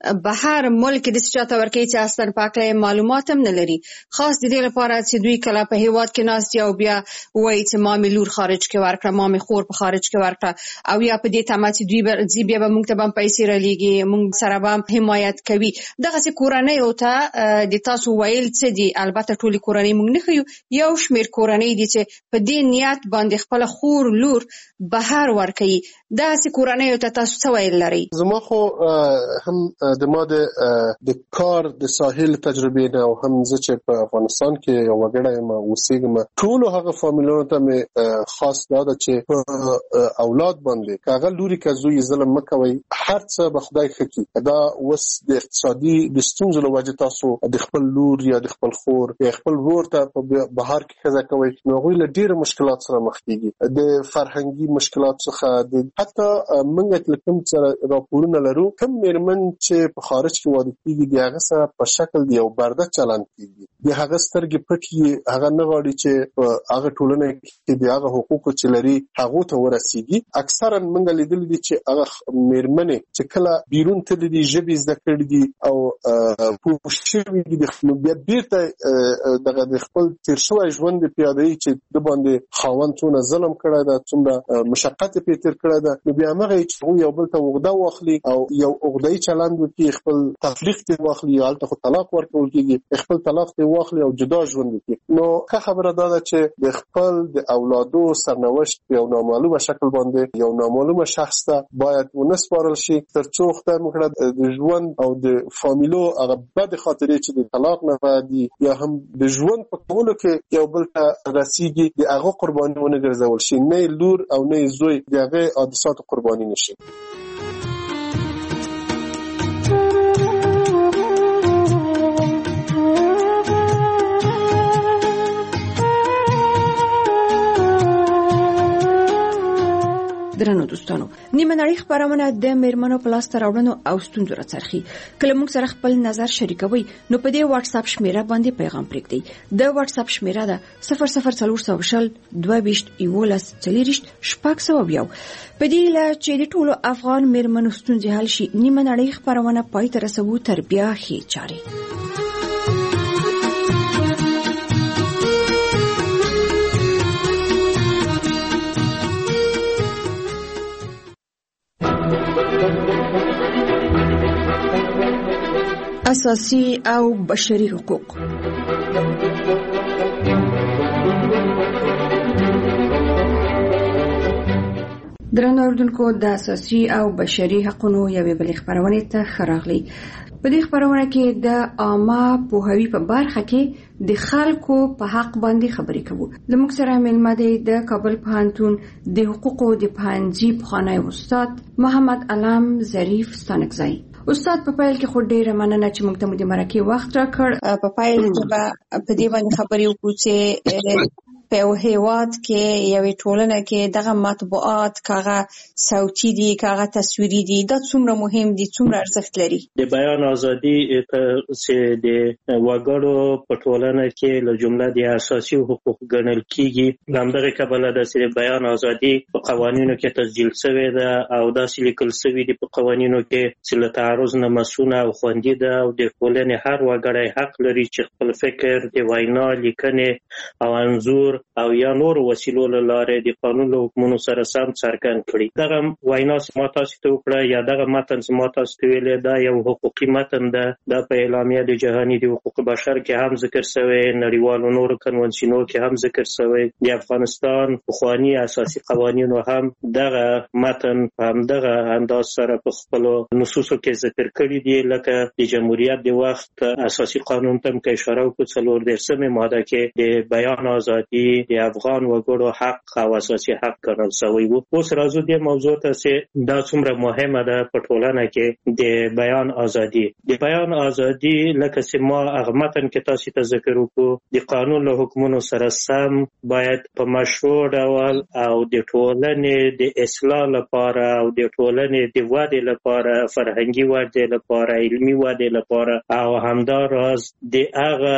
بهر ملک د چاته ورکې چې اصلا پاکه معلومات هم نه لري، خاص د دې لپاره چې دوی کله په هیواد کې ناس دی او بیا وایي چې ما مې لور خارج کې ورکړه، ما مې خور په خارج کې ورکړه او یا په دې تمه چې دوی بیا به موږ ته هم پیسې رالېږي موږ سره به حمایت کوي. دغه چې کورنۍ او ته د تاسو ویل څه دي، البته ټولي کورنۍ موږ نه خو یو شمیر کورنۍ دي چې په دې نیت باندې خپل خور لور بهر ورکوي. دا چې کورنۍ ته تاسو څه ویل لري؟ زما خو هم د ماده د کار د ساحل تجربه نه او هم زه چې په افغانستان کې یو وګړی ما اوسېږم ټول هغه فامیلونو ته مې خاص دا ده چې په اولاد باندې کاغه لوري کزوی ظلم مکوي، هر څه به خدای خکې. دا وس د اقتصادي د ستونزو له وجې تاسو د خپل لور یا د خپل خور یا خپل ورور ته په بهر کې ښځه کوي نو هغوی له ډېرو مشکلات سره مخ کېږي، د فرهنګي مشکلات څخه د حتی موږ چې کوم څه راپورونه لرو کوم میرمن چې په خارج کې واده کېږي د هغه سره په شکل د یو برده چلند کېږي، د هغه سترګې پټې، هغه نه غواړي چې په هغه ټولنه کې د هغه حقوقو چې لري هغو ته ورسېږي. اکثرا موږ لیدلي دي چې هغه میرمنې چې کله بیرون تللي دي ژبې زده کړي دي او پوه شوي دي نو بیا بېرته دغه د خپل تېر شوی ژوند د پیادهیي چې د باندې خاوند څومره ظلم کړی ده څومره مشقت یې پرې تېر کړی ده نو بیا همغه چې هغوی یو بل ته عقده واخلي او یو عقدهیي چلند وکړي، خپل تفریق ترې واخلي یا هلته خو طلاق ورکول کېږي، خپل طلاق ترې واخلي او جدا ژوند وکړي. نو ښه خبره دا ده چې د خپل د اولادو سرنوشت په یو نامعلومه شکل باندې یو نامعلومه شخص ته باید ونه سپارل شي تر څو خدای مکړه د ژوند او د فامیلو هغه بدې خاطرې چې د طلاق نه بعد یا هم د ژوند په کولو کې یو بل ته رسیږي د هغه قرباني ونه ګرځول شي، نه لور او نه زوی د هغه حادثاتو قرباني نشي. درنو دوستانو، نیمه نړۍ خبرونه د میرمنو په لاس ته راوړنو او ستونزو راڅرخي. کله موږ سره خپل نظر شریکوي نو په دې واتس اپ شمیره باندې پیغام پرېږدئ. د واتس اپ شمیره ده 00420 22 11 40 620. په دې لا چې د ټولو افغان میرمنو ستونزې حل شي، نیمه نړۍ خبرونه پای ته رسوو تر بیا ښې چارې. اساسي او بشري حقوق. درنو اوریدونکو د اساسي او بشري حقوقو یوې بلې خبرونه ته خراغلي. په دې خبرونه کې د عامه پوهاوي په برخه کې د خلکو په حق باندې خبرې کوو. زموږ سره ملما دی د کابل پوهنتون د حقوقو د پوهنځي پخوانی استاد محمد علم ظریف ستانکزی. استاد په پیل کې خو ډیره مننه چې موږ ته مو د مرکې وخت راکړ. په پیل کې په دې باندې خبرې وکړو چې په یو هیواد کې یوې ټولنه کې دغه مطبوعات کاغه صوتي دي کاغه تصویري دي دا څومره مهم دي څومره ارزښت لري. د بیان ازادي چې د وګړو په ټولنه کې له جمله د اساسي حقوق ګڼل کیږي. لامدغه کبله د سری بیان ازادي په قوانینو کې تسجیل شوی ده او داسې لیکل شوی دي په قوانینو کې چې له تعرض نه مسونه او خوندي ده او د ټولنې هر وګړی حق لري چې خپل فکر د وینا لیکنې او انځور او یا نور وسیلو له لارې د قانون له حکمونو سره سم څرګند کړي. دغه وینا چې ما تاسو ته وکړه یا دغه متن چې ما تاسو ته ویلې دا یو حقوقي متن ده. دا په اعلامیه د جهاني د حقوق بشر کې هم ذکر شوی، نړیوالو نورو کنونسیونو کې هم ذکر شوی. د افغانستان پخوانی اساسي قوانینو هم دغه متن هم دغه انداز سره په خپل نصوصو کې ذکر کړی دي. لکه د جمهوریت د وخت اساسي قانون ته کې اشاره وکړه 14 ماده کې د بیان ازادي د افغان وګړو حق او اساسي حق ګڼل شوی و. اوس راځو د موضوع ته چې دا څومره مهمه ده په ټولنه کې د بیان ازادي. د بیان ازادي لکه چې ما هغه متن کې تاسو ته ذکر وکړو د قانون له حکمونو سره سم باید په مشروع ډول او د ټولنې د اصلاح لپاره او د ټولنې د ودې لپاره فرهنګي ودې لپاره علمي ودې لپاره او همداراز د هغه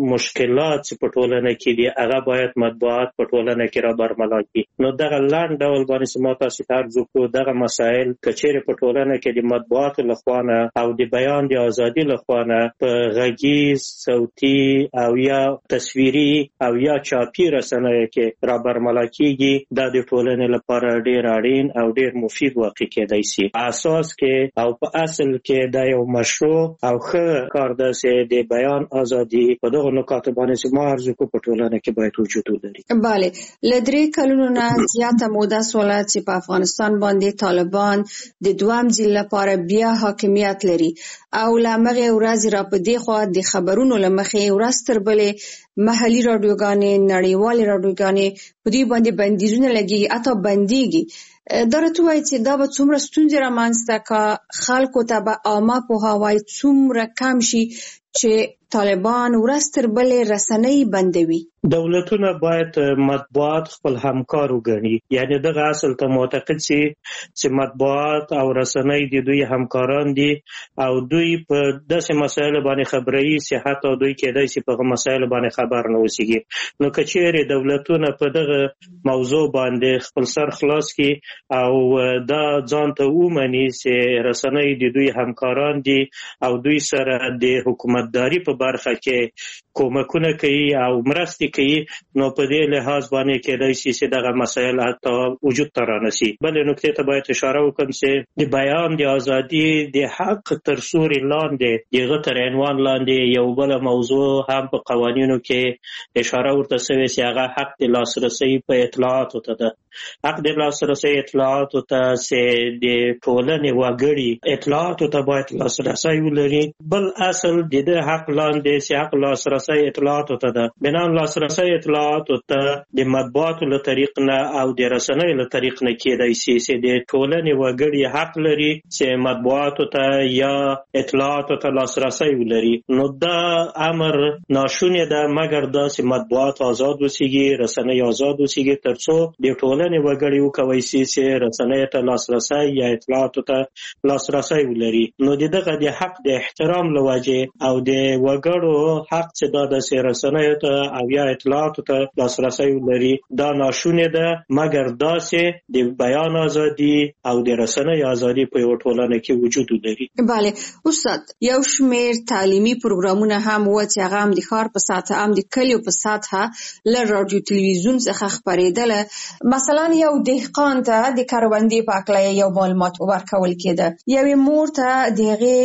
مشکلات چې په ټولنه کې دي هغه باید مطبوعات په ټولنه کې را برملا کړي. نو دغه لاند ډول باندې ما تاسو ته عرض وکړو دغه مسائل کچېره په ټولنه کې د مطبوعات لخوا او د بیان د ازادي لخوا په غږیز، صوتي او یا تصویري او یا چاپي رسنیو کې را برملا کیږي. دا د ټولنې لپاره ډیر اړین او ډیر مفید واقع کېدای شي. اساس کې او په اصل کې دا یو مشروع او ښه کار ده چې د بیان ازادي په دغه نکاتو باندې ما عرض وکړو په ټولنه کې باید وجود ولري. بله، له 3 کلونو نه زیاته موده سوله چې په افغانستان باندې طالبان د دوام ځل لپاره بیا حاکمیت لري او لمغه ورځ را په دی خو د خبرونو لمخې ورځ تر بلې محلي رادیوګانې نړیوالې رادیوګانې په دې باندې بندیزونه لګي اته بنديږي. درته وایي چې دا به څومره ستونزې رامنځته کا خلکو ته به عامه پوهاوی څومره کم شي چې طالبان ورځ تر بلې رسنۍ بندوي. دولتونه باید مطبوعات خپل همکار وګڼي. یعنی دغه اصل ته معتقد سي چې مطبوعات او رسنۍ د دوی همکاران دي او دوی په داسې مسایلو باندې خبري چې حتی دوی کېدای شي په مسایلو باندې خبر نه اوسېږي. نو کچېره دولتونه په دغه موضوع باندې خپل سر خلاص کړي او دا ځان ته ومني چې رسنۍ د دوی همکاران دي او دوی سره د حکومتداري په برخه کې کومکونه کوي او مرستې کوي. نو په دې لحاظ باندې کېدای شي چې دغه مسایل حتی وجود ته رانسي. بلې نکتې ته باید اشاره وکړم چې د بیان د ازادي د حق تر سوري لاندې دغه تر عنوان لاندې یو بل موضوع هم په قوانینو کې اشاره ورته شوې چې هغه حق د لاسرسي په اطلاعاتو ته ده. حق د لاسرسي اطلاعاتو ته چې د ټولنې وګړي اطلاعاتو ته باید لاسرسي ولري. بل اصل د حق لاندې چې حق لاسرسي اطلاعاتو ته ده. بنان لاسرسي اطلاعاتو ته د مطبوعاتو له طریق نه او د رسنیو له طریق نه کېدای شي چې د ټولنې وګړي حق لري چې مطبوعاتو ته یا اطلاعاتو ته لاسرسي ولري. نو دا امر ناشونی ده مګر دا چې مطبوعات آزاد وسیږي، رسنۍ آزاد وسیږي ترڅو د ټولنې وګړي وکوي شي چې رسنۍ ته لاسرسي یا اطلاعاتو ته لاسرسي ولري. نو دغه د حق د احترام لوجه او د وګړو حق چې دا د رسنیو ته او یا اطلاعاتو ته لاسرسي ولري دا ناشونی ده مګر دا چې د بیان ازادي او د رسنۍ ازادي په یو ټولنه کې وجود لري. بله استاد، یو شمیر تعلیمي پروګرامونه هم و چې هغه هم د ښار په سطح هم د کلیو په سطح له رادیو تلویزیون څخه خبرېدل. مثلا یو دهقان ته د کروندې په اړه یو معلومات ورکول کېده، یوې مور ته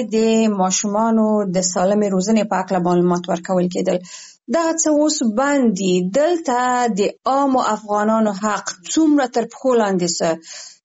د ماشومانو د سالمې روزنې په اړه معلومات ورکول کېدل. دغه څه اوس باندې دلته د عام افغانانو حق څومره تر پښو لاندې سه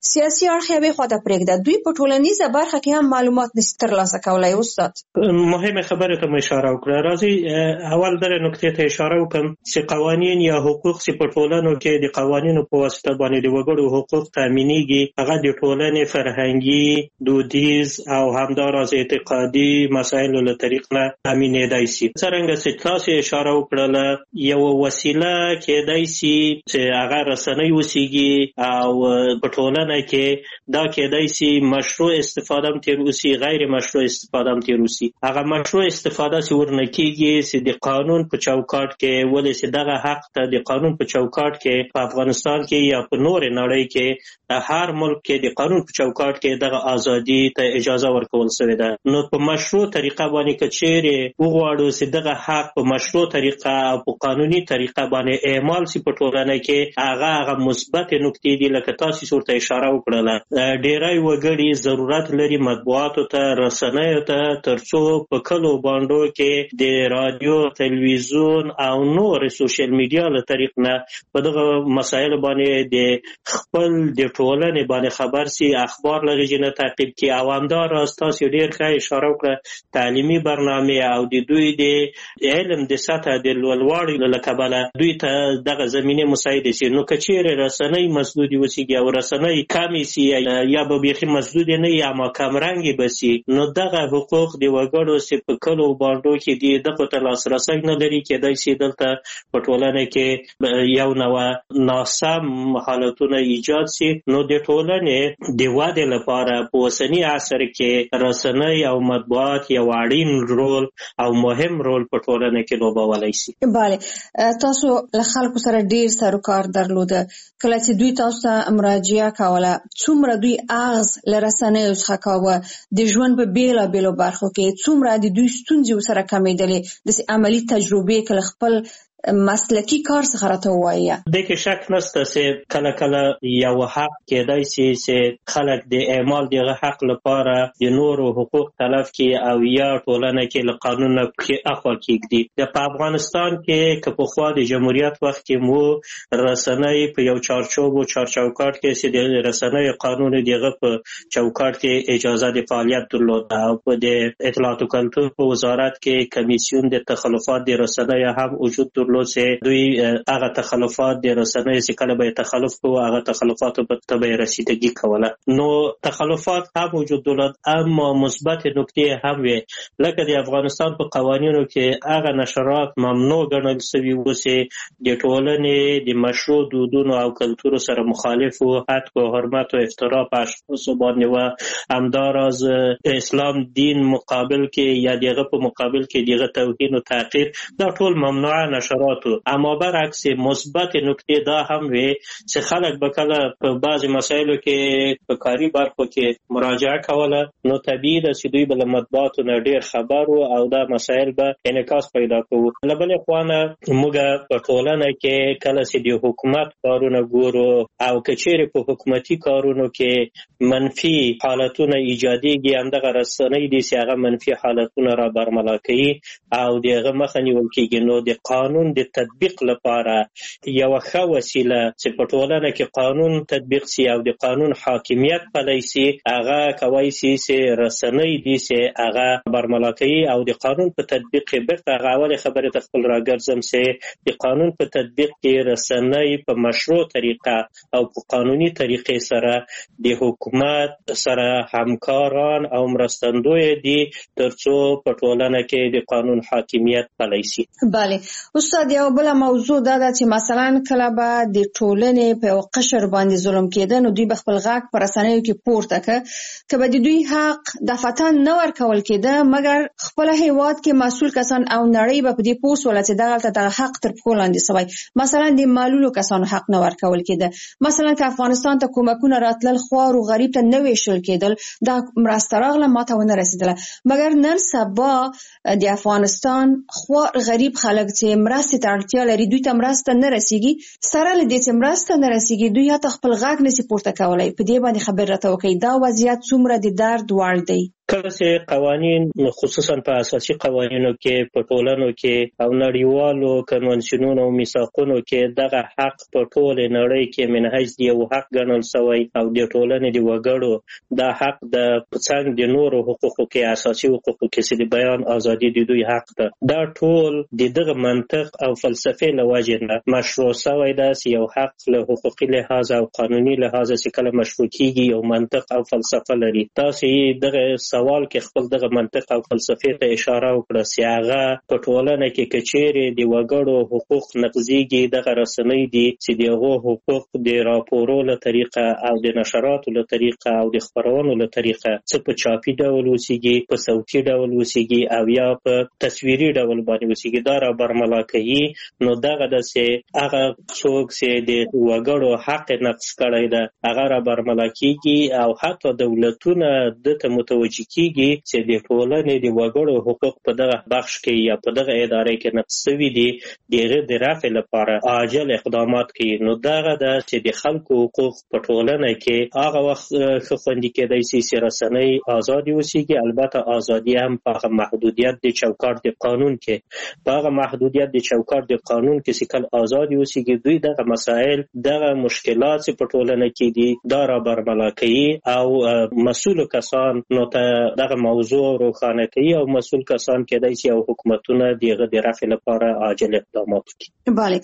سیاسي اړخ یې خواته پرېږده، دوی په ټولنیزه برخه کې هم معلومات نشي ترلاسه کولای. استاد مهمه خبره ته اشاره وکړه. راځي اول در نقطې ته اشاره وکم چې قوانین یا حقوق چې په ټولنو کې د قوانینو په واسطه باندې د وګړو حقوق تامینېږي، هغه د ټولنې فرهنګي، دودیز او همداراز اعتقادي مسایلو له طریق نه تامینېدای شي. څرنګه چې تاسو اشاره وکړله یو وسیله کېدای شي چې هغه رسنۍ وسیږي او په ټولنه کې دا کېدای شي مشروع استفاده هم تیر وسي، غیر مشروع استفاده هم تیر وسي. هغه مشروع استفاده چې ورنه کېږي چې د قانون په چوکاټ کې ولې چې دغه حق ته د قانون په چوکاټ کې په افغانستان کې یا په نور نړۍ کې هر ملک کې د قانون په چوکاټ کې دغه ازادي ته اجازه ورکول شوې ده. نو په مشروع طریقه باندې که چیرې وغواړو چې دغه حق په مشروع طریقه او په قانوني طریقه باندې اعمال شي په ټولنه کې، هغه مثبت نکتې دي لکه تاسو ورته اشاره وکړله. ډیری وګړي ضرورت لري مطبوعاتو ته، رسنیو ته، ترڅو په کلو باندو کې د رادیو، تلویزیون او نور سوشل میډیا له طریق نه په دغه مسایل باندې د خپل د ټولنې باندې خبر سي، اخبار لږ نه تعقیب کی. او همداراز تاسو ډیر ښه اشاره وکړه تعلیمي برنامه او د دوی د علم د سطح د لوړوالي له کبله دوی ته دغه زمینه مساعد شي. نو که چیرې رسنۍ مسدودي وسیږي او رسنۍ کمې سي یا به بیخي مسدود نه یا ما کمرنګې بسي، نو دغه حقوق د وګړو چې په کلو باندو کې دغه ته لاسرسی نه لري، کېدای شي دلته په ټولنه کې یو نوع ناسم حالتونه ایجاد سي. نو د ټولنې د ودې لپاره په اوسني عصر کې رسنۍ او مطبوعات یو اړین رول او مهم رول په ټولنه کې لوبولی شي. بله، تاسو له خلکو سره ډیر سروکار درلوده. کله چې دوی تاسو ته مراجعه کوله، څومره دوی اغز له رسنیو څخه کاوه؟ د ژوند په بیلابیلو برخو کې څومره د دوی ستونزې ورسره کمېدلې؟ داسې عملي تجربې کله خپل مسلکی کار څخه راته ووایه. دغه شک نشته چې کله کله یو حق کېدای شي چې خلک د اعمال دغه حق لپاره د نورو حقوق تلف کړي او یا ټولنه کې له قانون نه اخوا کېږدي. په افغانستان کې که پخوا د جمهوریت وخت کې مو رسنۍ په یو چارچوب او چارچوکاټ کې چې د رسنۍ قانون دغه په چوکاټ کې اجازه د فعالیت درلوده او په د اطلاعات او کلتور په وزارت کې کمیسیون د تخلفات د رسنۍ هم وجود درلود چې دوی هغه تخلفات د رسنۍ چې کله به تخلف کوو هغه تخلفاتو ته به رسیدګي کوله. نو تخلفات هم وجود درلود، اما مثبت نکتې هم وي. لکه د افغانستان په قوانینو کې هغه نشرات ممنوع ګڼل شوي وو چې د ټولنې د مشروع دودونو او کلتور سره مخالف وو، حتی حرمت او افترا په اشخاصو باندې وو. همداراز اسلام دین مقابل کې یا دغه په مقابل کې دغه توهین او تحقیر، دا ټول ممنوع نشرات. اما برعکس مثبت نکته دا هم وي چې خلک به کله په بعض مسایلو کې په کاري برخو کې مراجعه کوله، نو طبیعي ده چې دوی به له مطبوعاتو نه ډېر خبر وو او دا مسایل به انعکاس پیدا کوو. له بلې خوا نه موږ په ټولنه کې کله چې د حکومت کارونه ګورو او که چیرې په حکومتي کارونو کې منفي حالتونه ایجادېږي، همدغه رسنۍ دي چې هغه منفي حالتونه را برملا کوي او د هغه مخه نیول کېږي. نو د قانون د تطبیق لپاره یو ښه وسیله چې په ټولنه کې قانون تطبیق شي او د قانون حاکمیت پلی شي، هغه کولی شي چې رسنۍ دي چې هغه برملا کوي او د قانون په تطبیق کې بیرته هغه اولې خبرې ته خپل راګرځم چې د قانون په تطبیق کې رسنۍ په مشروع طریقه او په قانوني طریقې سره د حکومت سره همکاران او مرستندوی دي ترڅو په ټولنه کې د قانون حاکمیت پلی شي. بله استاد، یو بل موضوع دا ده چې مثلا کله به د ټولنې په یو قشر باندې ظلم کېده، نو دوی به خپل غږ په رسنیو کې پورته کړه، که به د دوی حق دفعتاً نه ورکول کېده، مګر خپل هیواد کې مسؤل کسان او نړۍ به په دې پوه شوله چې دغه حق تر پښو لاندې شوی. مثلا د معلولو کسانو حق نه ورکول کېده. مثلا که افغانستان ته کومکونه راتلل، خوار او غریب ته نه ویشل کېدل، دا مرسته راغله ماته ونه رسېدله. مګر نن سبا د افغانستان خوار غریب خلک چې مرستې ته اړتیا لري، دوی ته مرسته نه رسیږي. سره له دې چې مرسته نه رسیږي، دوی حتی خپل غږ نشي پورته کولی. په دې باندې خبر راته وکړئ، دا وضعیت څومره د درد وړ دی؟ کله چې قوانین خصوصا په اساسي قوانینو کې په ټولنو کې او نړیوالو کنونسیونونو او میثاقونو کې دغه حق په ټول نړۍ کې منحیز دی او حق ګڼل شوی او د ټولنې د وګړو دا حق د څنګه د نورو حقوقو کې اساسي حقوقو کې چې د بیان ازادي د دوی حق ده. دا ټول د دغه منطق او فلسفې له وجې نه مشروع شوی ده چې یو حق له حقوقي لحاظ او قانوني لحاظ چې کله مشروع کیږي یو منطق او فلسفه لري. تاسو دغه سوال کې خپل دغه منطق او فلسفې ته اشاره وکړه چې هغه په ټولنه کې کچېرې د وګړو حقوق نقضيږي دغه رسنۍ دي چې دغه حقوق د راپورو له طریقه او د نشراتو له طریقه او د خبرونو له طریقه څه په چاپي ډول وسیږي په صوتي ډول وسیږي او یا په تصویري ډول باندې وسیږي دا را برملا کوي. نو دغه د چې هغه څوک چې د وګړو حق نقض کړی ده هغه را برملا کیږي او حتی دولتونه دته متوجه کیږي چې د ټولنې د وګړو حقوق په دغه بخش کې یا په دغه ادارې کې نقض شوي دي دغه د رفع لپاره عاجل اقدامات کوي. نو دغه د چې د خلکو حقوق په ټولنه کې هغه وخت خوندي کېدای شي چې رسنۍ ازادي وسیږي. البته ازادي هم په محدودیت د چوکاټ د قانون کې په هغه محدودیت د چوکاټ د قانون کې چې کله ازادي وسیږي دوی دغه مسائل دغه مشکلات په ټولنه کې دي دا را برملا کوي او مسؤل کسان نو ته دغه موضوع روښانه کوي او مسؤل کسان کېدای شي او حکومتونه دغه د رفع لپاره عاجل اقدامات کوي. بله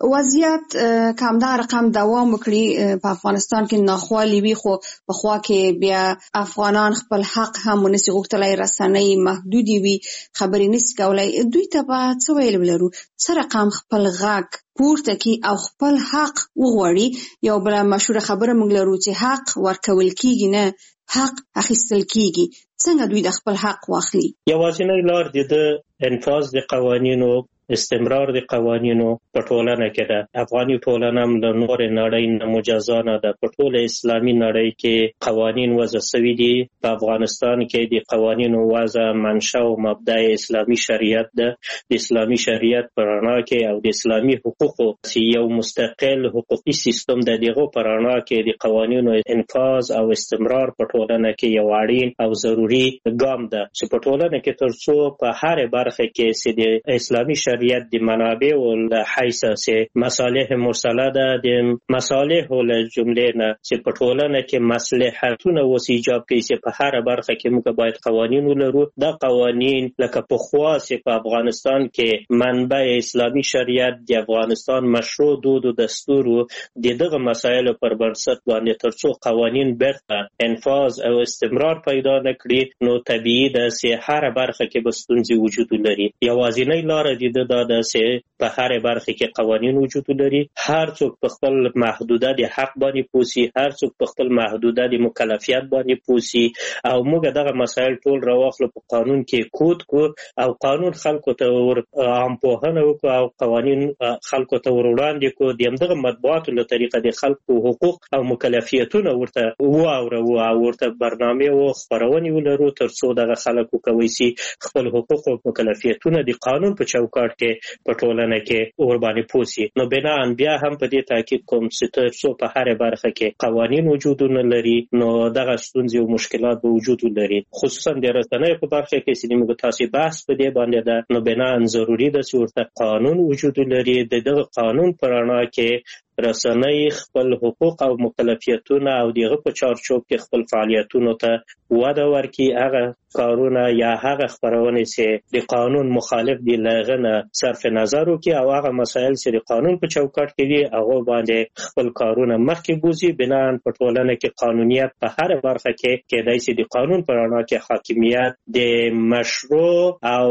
وضعیت کمدا رقم دوام وکړي په افغانستان کې ناخوالي وي خو په خوا کې بیا افغانان خپل حق هم ونسي غوښتلای رسنۍ محدودي وي خبرې نشي کولای. دوی ته به څه ویل ولرو څه رقم خپل غږ پورته کی او خپل حق وغواړي. یو بل مشهور خبره موږ لرو چې حق ورکول کیږي نه حق اخیستل کیږي. څنګه دوی د خپل حق واخلي؟ یوازینی لار د انفاذ د قوانینو استمرار د قوانینو په ټولنه کې ده. افغاني ټولنه هم له نورې نړۍ نه مجزا نه ده. په ټوله اسلامي نړۍ کې قوانین وضع شوي دي. په افغانستان کې د قوانینو وضع منشأ او مبدأ اسلامي شریعت ده. د اسلامي شریعت په رڼا کې او د اسلامي حقوقو یو مستقل حقوقي سیستم د دغه په رڼا کې د قوانینو انفاذ او استمرار په ټولنه کې یو اړین او ضروري ګام ده چې په ټولنه کې ترڅو په هر برخه کې چې د اسلامي شریعت د منابع او له حیث چې مصالح مرسله ده د مصالح له جملې نه چې په ټولنه کې مصلحتونه وسیجاب کوي چې په هر برخه کې موږ باید قوانین ولرو. دا قوانین لکه په خوا چې په افغانستان کې منبع اسلامي شریعت د افغانستان مشروع دود او دستور دغه مسایل پر بنسټ باندې ترڅو قوانین برته انفاذ او استمرار پیدا نکړي نو طبيعي ده چې هر برخه کې به ستونزې وجود لري. یوازینی لار د دا ده چې په هر برخه کې قوانین وجود لري. هر څوک په خپل محدوده د حق باندې پوسی هر څوک په خپل محدوده د مکلفیت باندې پوسی او موږ دغه مسایل ټول راوخلو په قانون کې کود کو او قانون خلکو ته عام پوهنه وکړو او قوانین خلکو ته وړاندې کو. دغه مطبوعاتو له طریقه د خلکو حقوق او مکلفیتونه ورته واورو او ورته برنامه او خبرونه ولرو ترڅو دغه خلکو کوي سي خپل حقوق او مکلفیتونه د قانون په چوکاټ کې په ټولنه کې اور باندې پوسی. نو بناء بیا هم په دې تاکید کوم چې ترڅو په هر برخه کې قوانین وجود نه لري نو دغه ستونزې او مشکلات به وجود لري. خصوصا د رسنیو په برخه کې چې موږ تاسو بحث په دې باندې ده نو بناء ضروری ده چې ورته قانون وجود لري. دغه قانون پر اړه کې رسنۍ خپل حقوق او مکلفیتونه او دغه په چارچوب کې خپل فعالیتونو ته وده ورکړي. هغه کارونه یا هغه خبرونه چې د قانون مخالف دي لغنه صرف نظر وکړي او هغه مسایل چې د قانون په چوکاټ کې دي هغه باندې خپل کارونه مخکې بوزي. بنا په ټولنه کې قانونیت په هر برخه کې کېدای شي د قانون پر اړه کې حاکمیت د مشروع او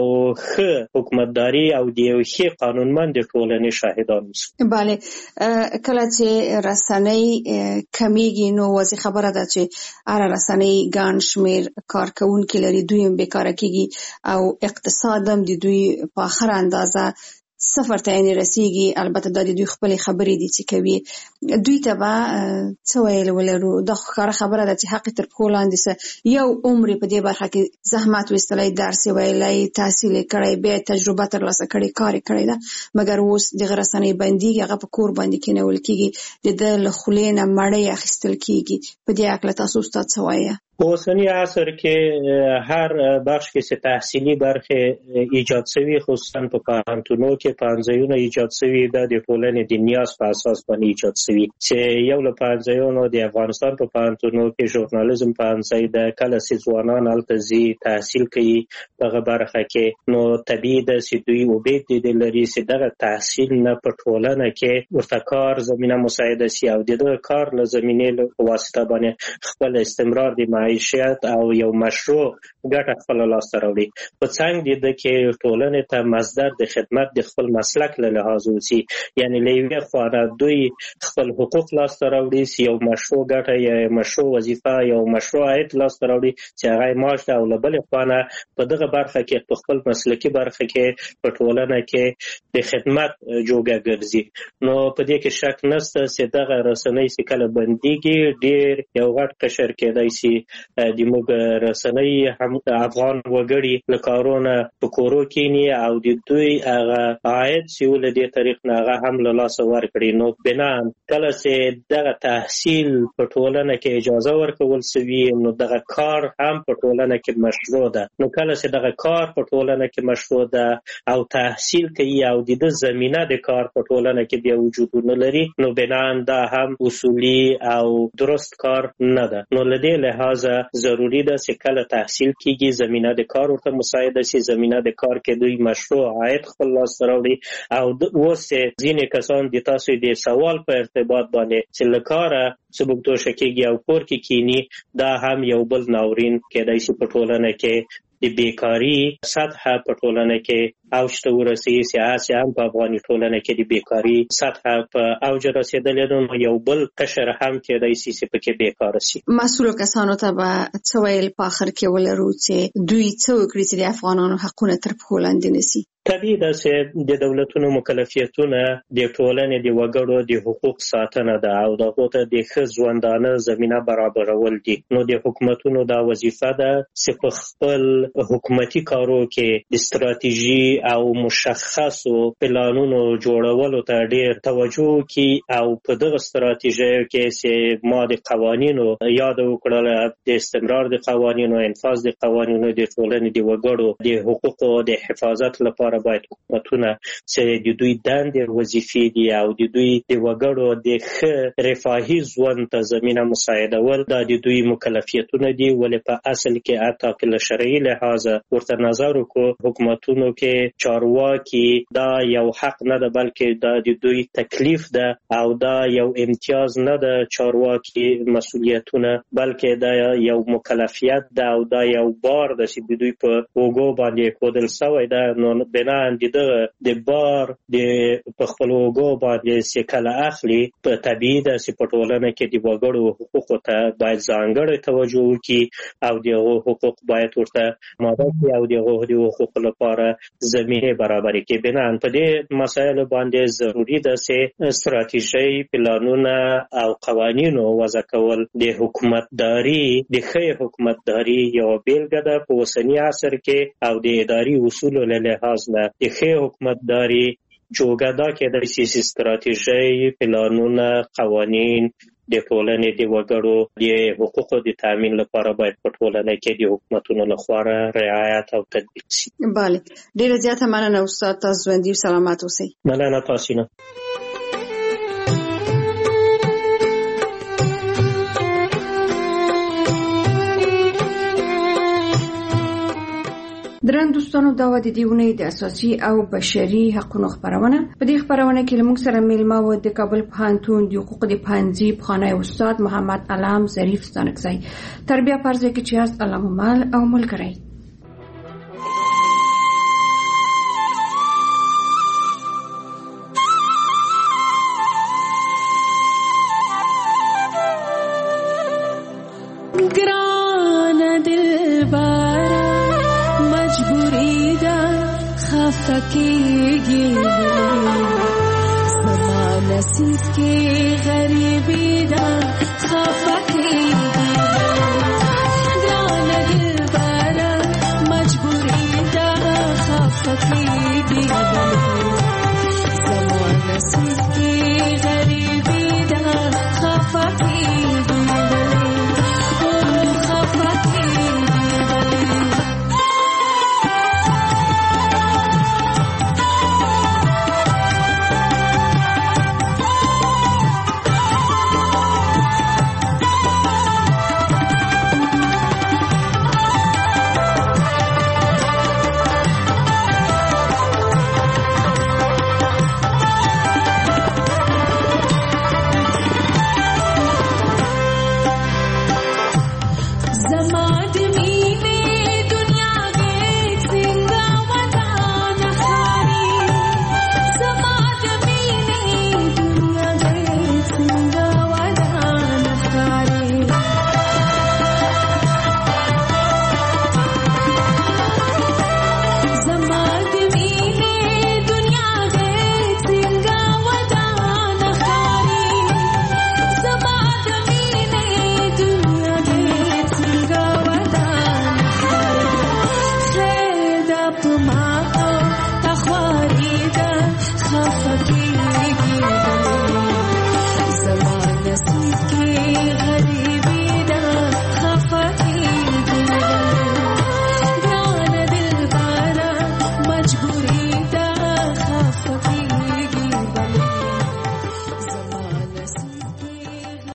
ښه حکومتداري او د یو ښه قانونمند ټولنې شاهدان اوسو. بله کله چې رسنۍ کمیږي نو واضح خبره ده چې اره رسنۍ ګڼ شمیر کارکونکي لري دوی هم بیکاره کیږي او اقتصاد هم د دوی په اخر اندازه صفر ته رسیږي. البته د دوی خپل خبرې دي چې کوي دوی ته به څه ویل ولرو. د ښکاره خبره ده چې حق تر پښو لاندې یو عمر په دې برخه کې زحمت وستلای درس ویلای تحصیل کړی به تجربه ترلاسه کړي کار کړی ده مګر اوس د رسنۍ بندي هغه په کور باندې کېنول کیږي د لخلینه مړی اخیستل کیږي. په دې اړه تاسو ستاسو څه وایي؟ په اوسني عصر کې هر بخش کې چې تحصیلي برخې ایجاد شوي، خصوصا په پوهنتونو کې پوهنځایونه ایجاد شوي، دا د ټولنې د نیاز په اساس باندې ایجاد شوي. چې یو له پوهنځایونو د افغانستان په پوهنتونو کې ژورنالیزم پوهنځی د کله چې ځوانان هلته ځي تحصیل کوي دغه برخه کې، نو طبیعي ده چې دوی امید دې لري چې دغه تحصیل نه په ټولنه کې ورته کار زمینه مساعده شي او د دغه کار له زمینې په واسطه باندې خپل استمرار د معیشت او یو مشروع ګټه خپل لاسته راوړي. په څنګ د کې ټولنې ته مصدر د خدمت د خپل مسلک له لحاظ اوسي، یعنی له یوې خوا دوی خپل حقوق لاسته راوړي چې یو مشروع ګټه یا مشروع وظیفه یا مشروع عاید لاسته راوړي چې هغه معاش ده، او له بلې خوا نه په دغه برخه کې په خپل مسلکي برخه کې په ټولنه کې د خدمت جوګه ګرځي. نو په دې کې شک نشته چې دغه رسنۍ چې کله بندېږي ډېر یو غټ قشر کېدای شي د موږ رسنۍ هم افغان وګړي له کارونه په کورو کېني او د دوی هغه عاید چې له دې طریق نه هغه هم له لاسه ورکړي. نو بنا کله چې دغه تحصیل په ټولنه کې اجازه ورکول شوي، نو دغه کار هم په ټولنه کې مشروع ده. نو کله چې دغه کار په ټولنه کې مشروع ده او تحصیل کوي او د زمینه د کار په ټولنه کې بیا وجود نه لري، نو بنا دا هم اصولي او درست کار نه ده. نو له دې لحاظه ضروری ده چې کله تحصیل کیږي زمینه د کار ورته مساعده شي، زمینه د کار کې دوی مشروع عاید خپل لاسته راوړي. او اوس ځینې کسان د تاسو د سوال په ارتباط باندې چې له کاره سبکدوشه کیږي او کور کې کینی، دا هم یو بل ناورین کېدای شي په ټولنه کې د بیکاری سطح په ټولنه کې اوج ته ورسېږي. چې هم په افغاني ټولنه کې د بیکاری سطح په اوج رسېدلې، نو یو بل قشر هم کېدای شي چې پکې بیکاره شي. مسؤلو کسانو ته به څه ویل په آخر کې ولرو چې دوی څه وکړي چې د افغانانو حقونه تر پښو لاندې نه شي؟ طبیعي ده چې د دولتونو مکلفیتونه د ټولنې د وګړو د حقوق ساتنه ده او دغو ته د ښه ژوندانه زمینه برابرول دي. نو د حکومتونو دا وظیفه ده چې په خپل حکومتي کارو کې د ستراتیژي او مشخصو پلانونو جوړولو ته ډېر توجه وکړي او په دغه ستراتیژیو کې چې ما د قوانینو یاد وکړله، د استمرار د قوانینو، انفاذ د قوانینو د ټولنې د وګړو د حقوقو د حفاظت لپاره باید حکومتونه چې د دوی دندې وظیفې دي او د دوی د وګړو د ښه رفاهي ژوند ته زمینه مساعدول، دا د دوی مکلفیتونه دي. ولې په اصل کې حتی که له شرعي لحاظه ورته نظر وکړو، حکومتونو کې چارواکي دا یو حق نه ده بلکې دا د دوی تکلیف ده او دا یو امتیاز نه ده چارواکي مسؤلیتونه، بلکې دا یو مکلفیت ده او دا یو بار ده چې د دوی په اوږو باندې ایښودل شوی ده. نو بنا د بار په خپل اوږو باندې چې کله اخلي، په طبیعي ده چې په ټولنه کې د وګړو حقوقو ته باید ځانګړې توجه وکړي او د هغو حقوق باید ورته ماده کړي او د هغو د حقوقو لپاره زمینې برابرې کړي. بنا په دې مسایلو باندې ضروري ده چې ستراتیژي، پلانونه او قوانینو وضع کول د حکومتداري، د ښې حکومتداري یو بیلګه ده په اوسني عصر کې او د اداري اصولو له لحاظ نه د ښې حکومتداري جوګه دا کېدای شي چې ستراتیژي، پلانونه، قوانین د ټولنې د وګړو د حقوقو د تامین لپاره باید په ټولنه کې د حکومتونو لخوا رعایت او تطبیق شي. بله، ډېره زیاته مننه استاد، تاسو ژوندي او سلامت اوسئ. مننه تاسو نه. درن دوستانو، دا و د دې اونۍ د اساسي او بشري حقوقو خبرونه. په دې خبرونه کې موږ سره میلمه و د کابل پوهنتون د حقوقو د پوهنځي پخوانی استاد محمد علام ظریف ستانکزی. تر بیا پرځای کې چې یاست علامه مال او ملګری. فکیږي زما نصیب کې غریب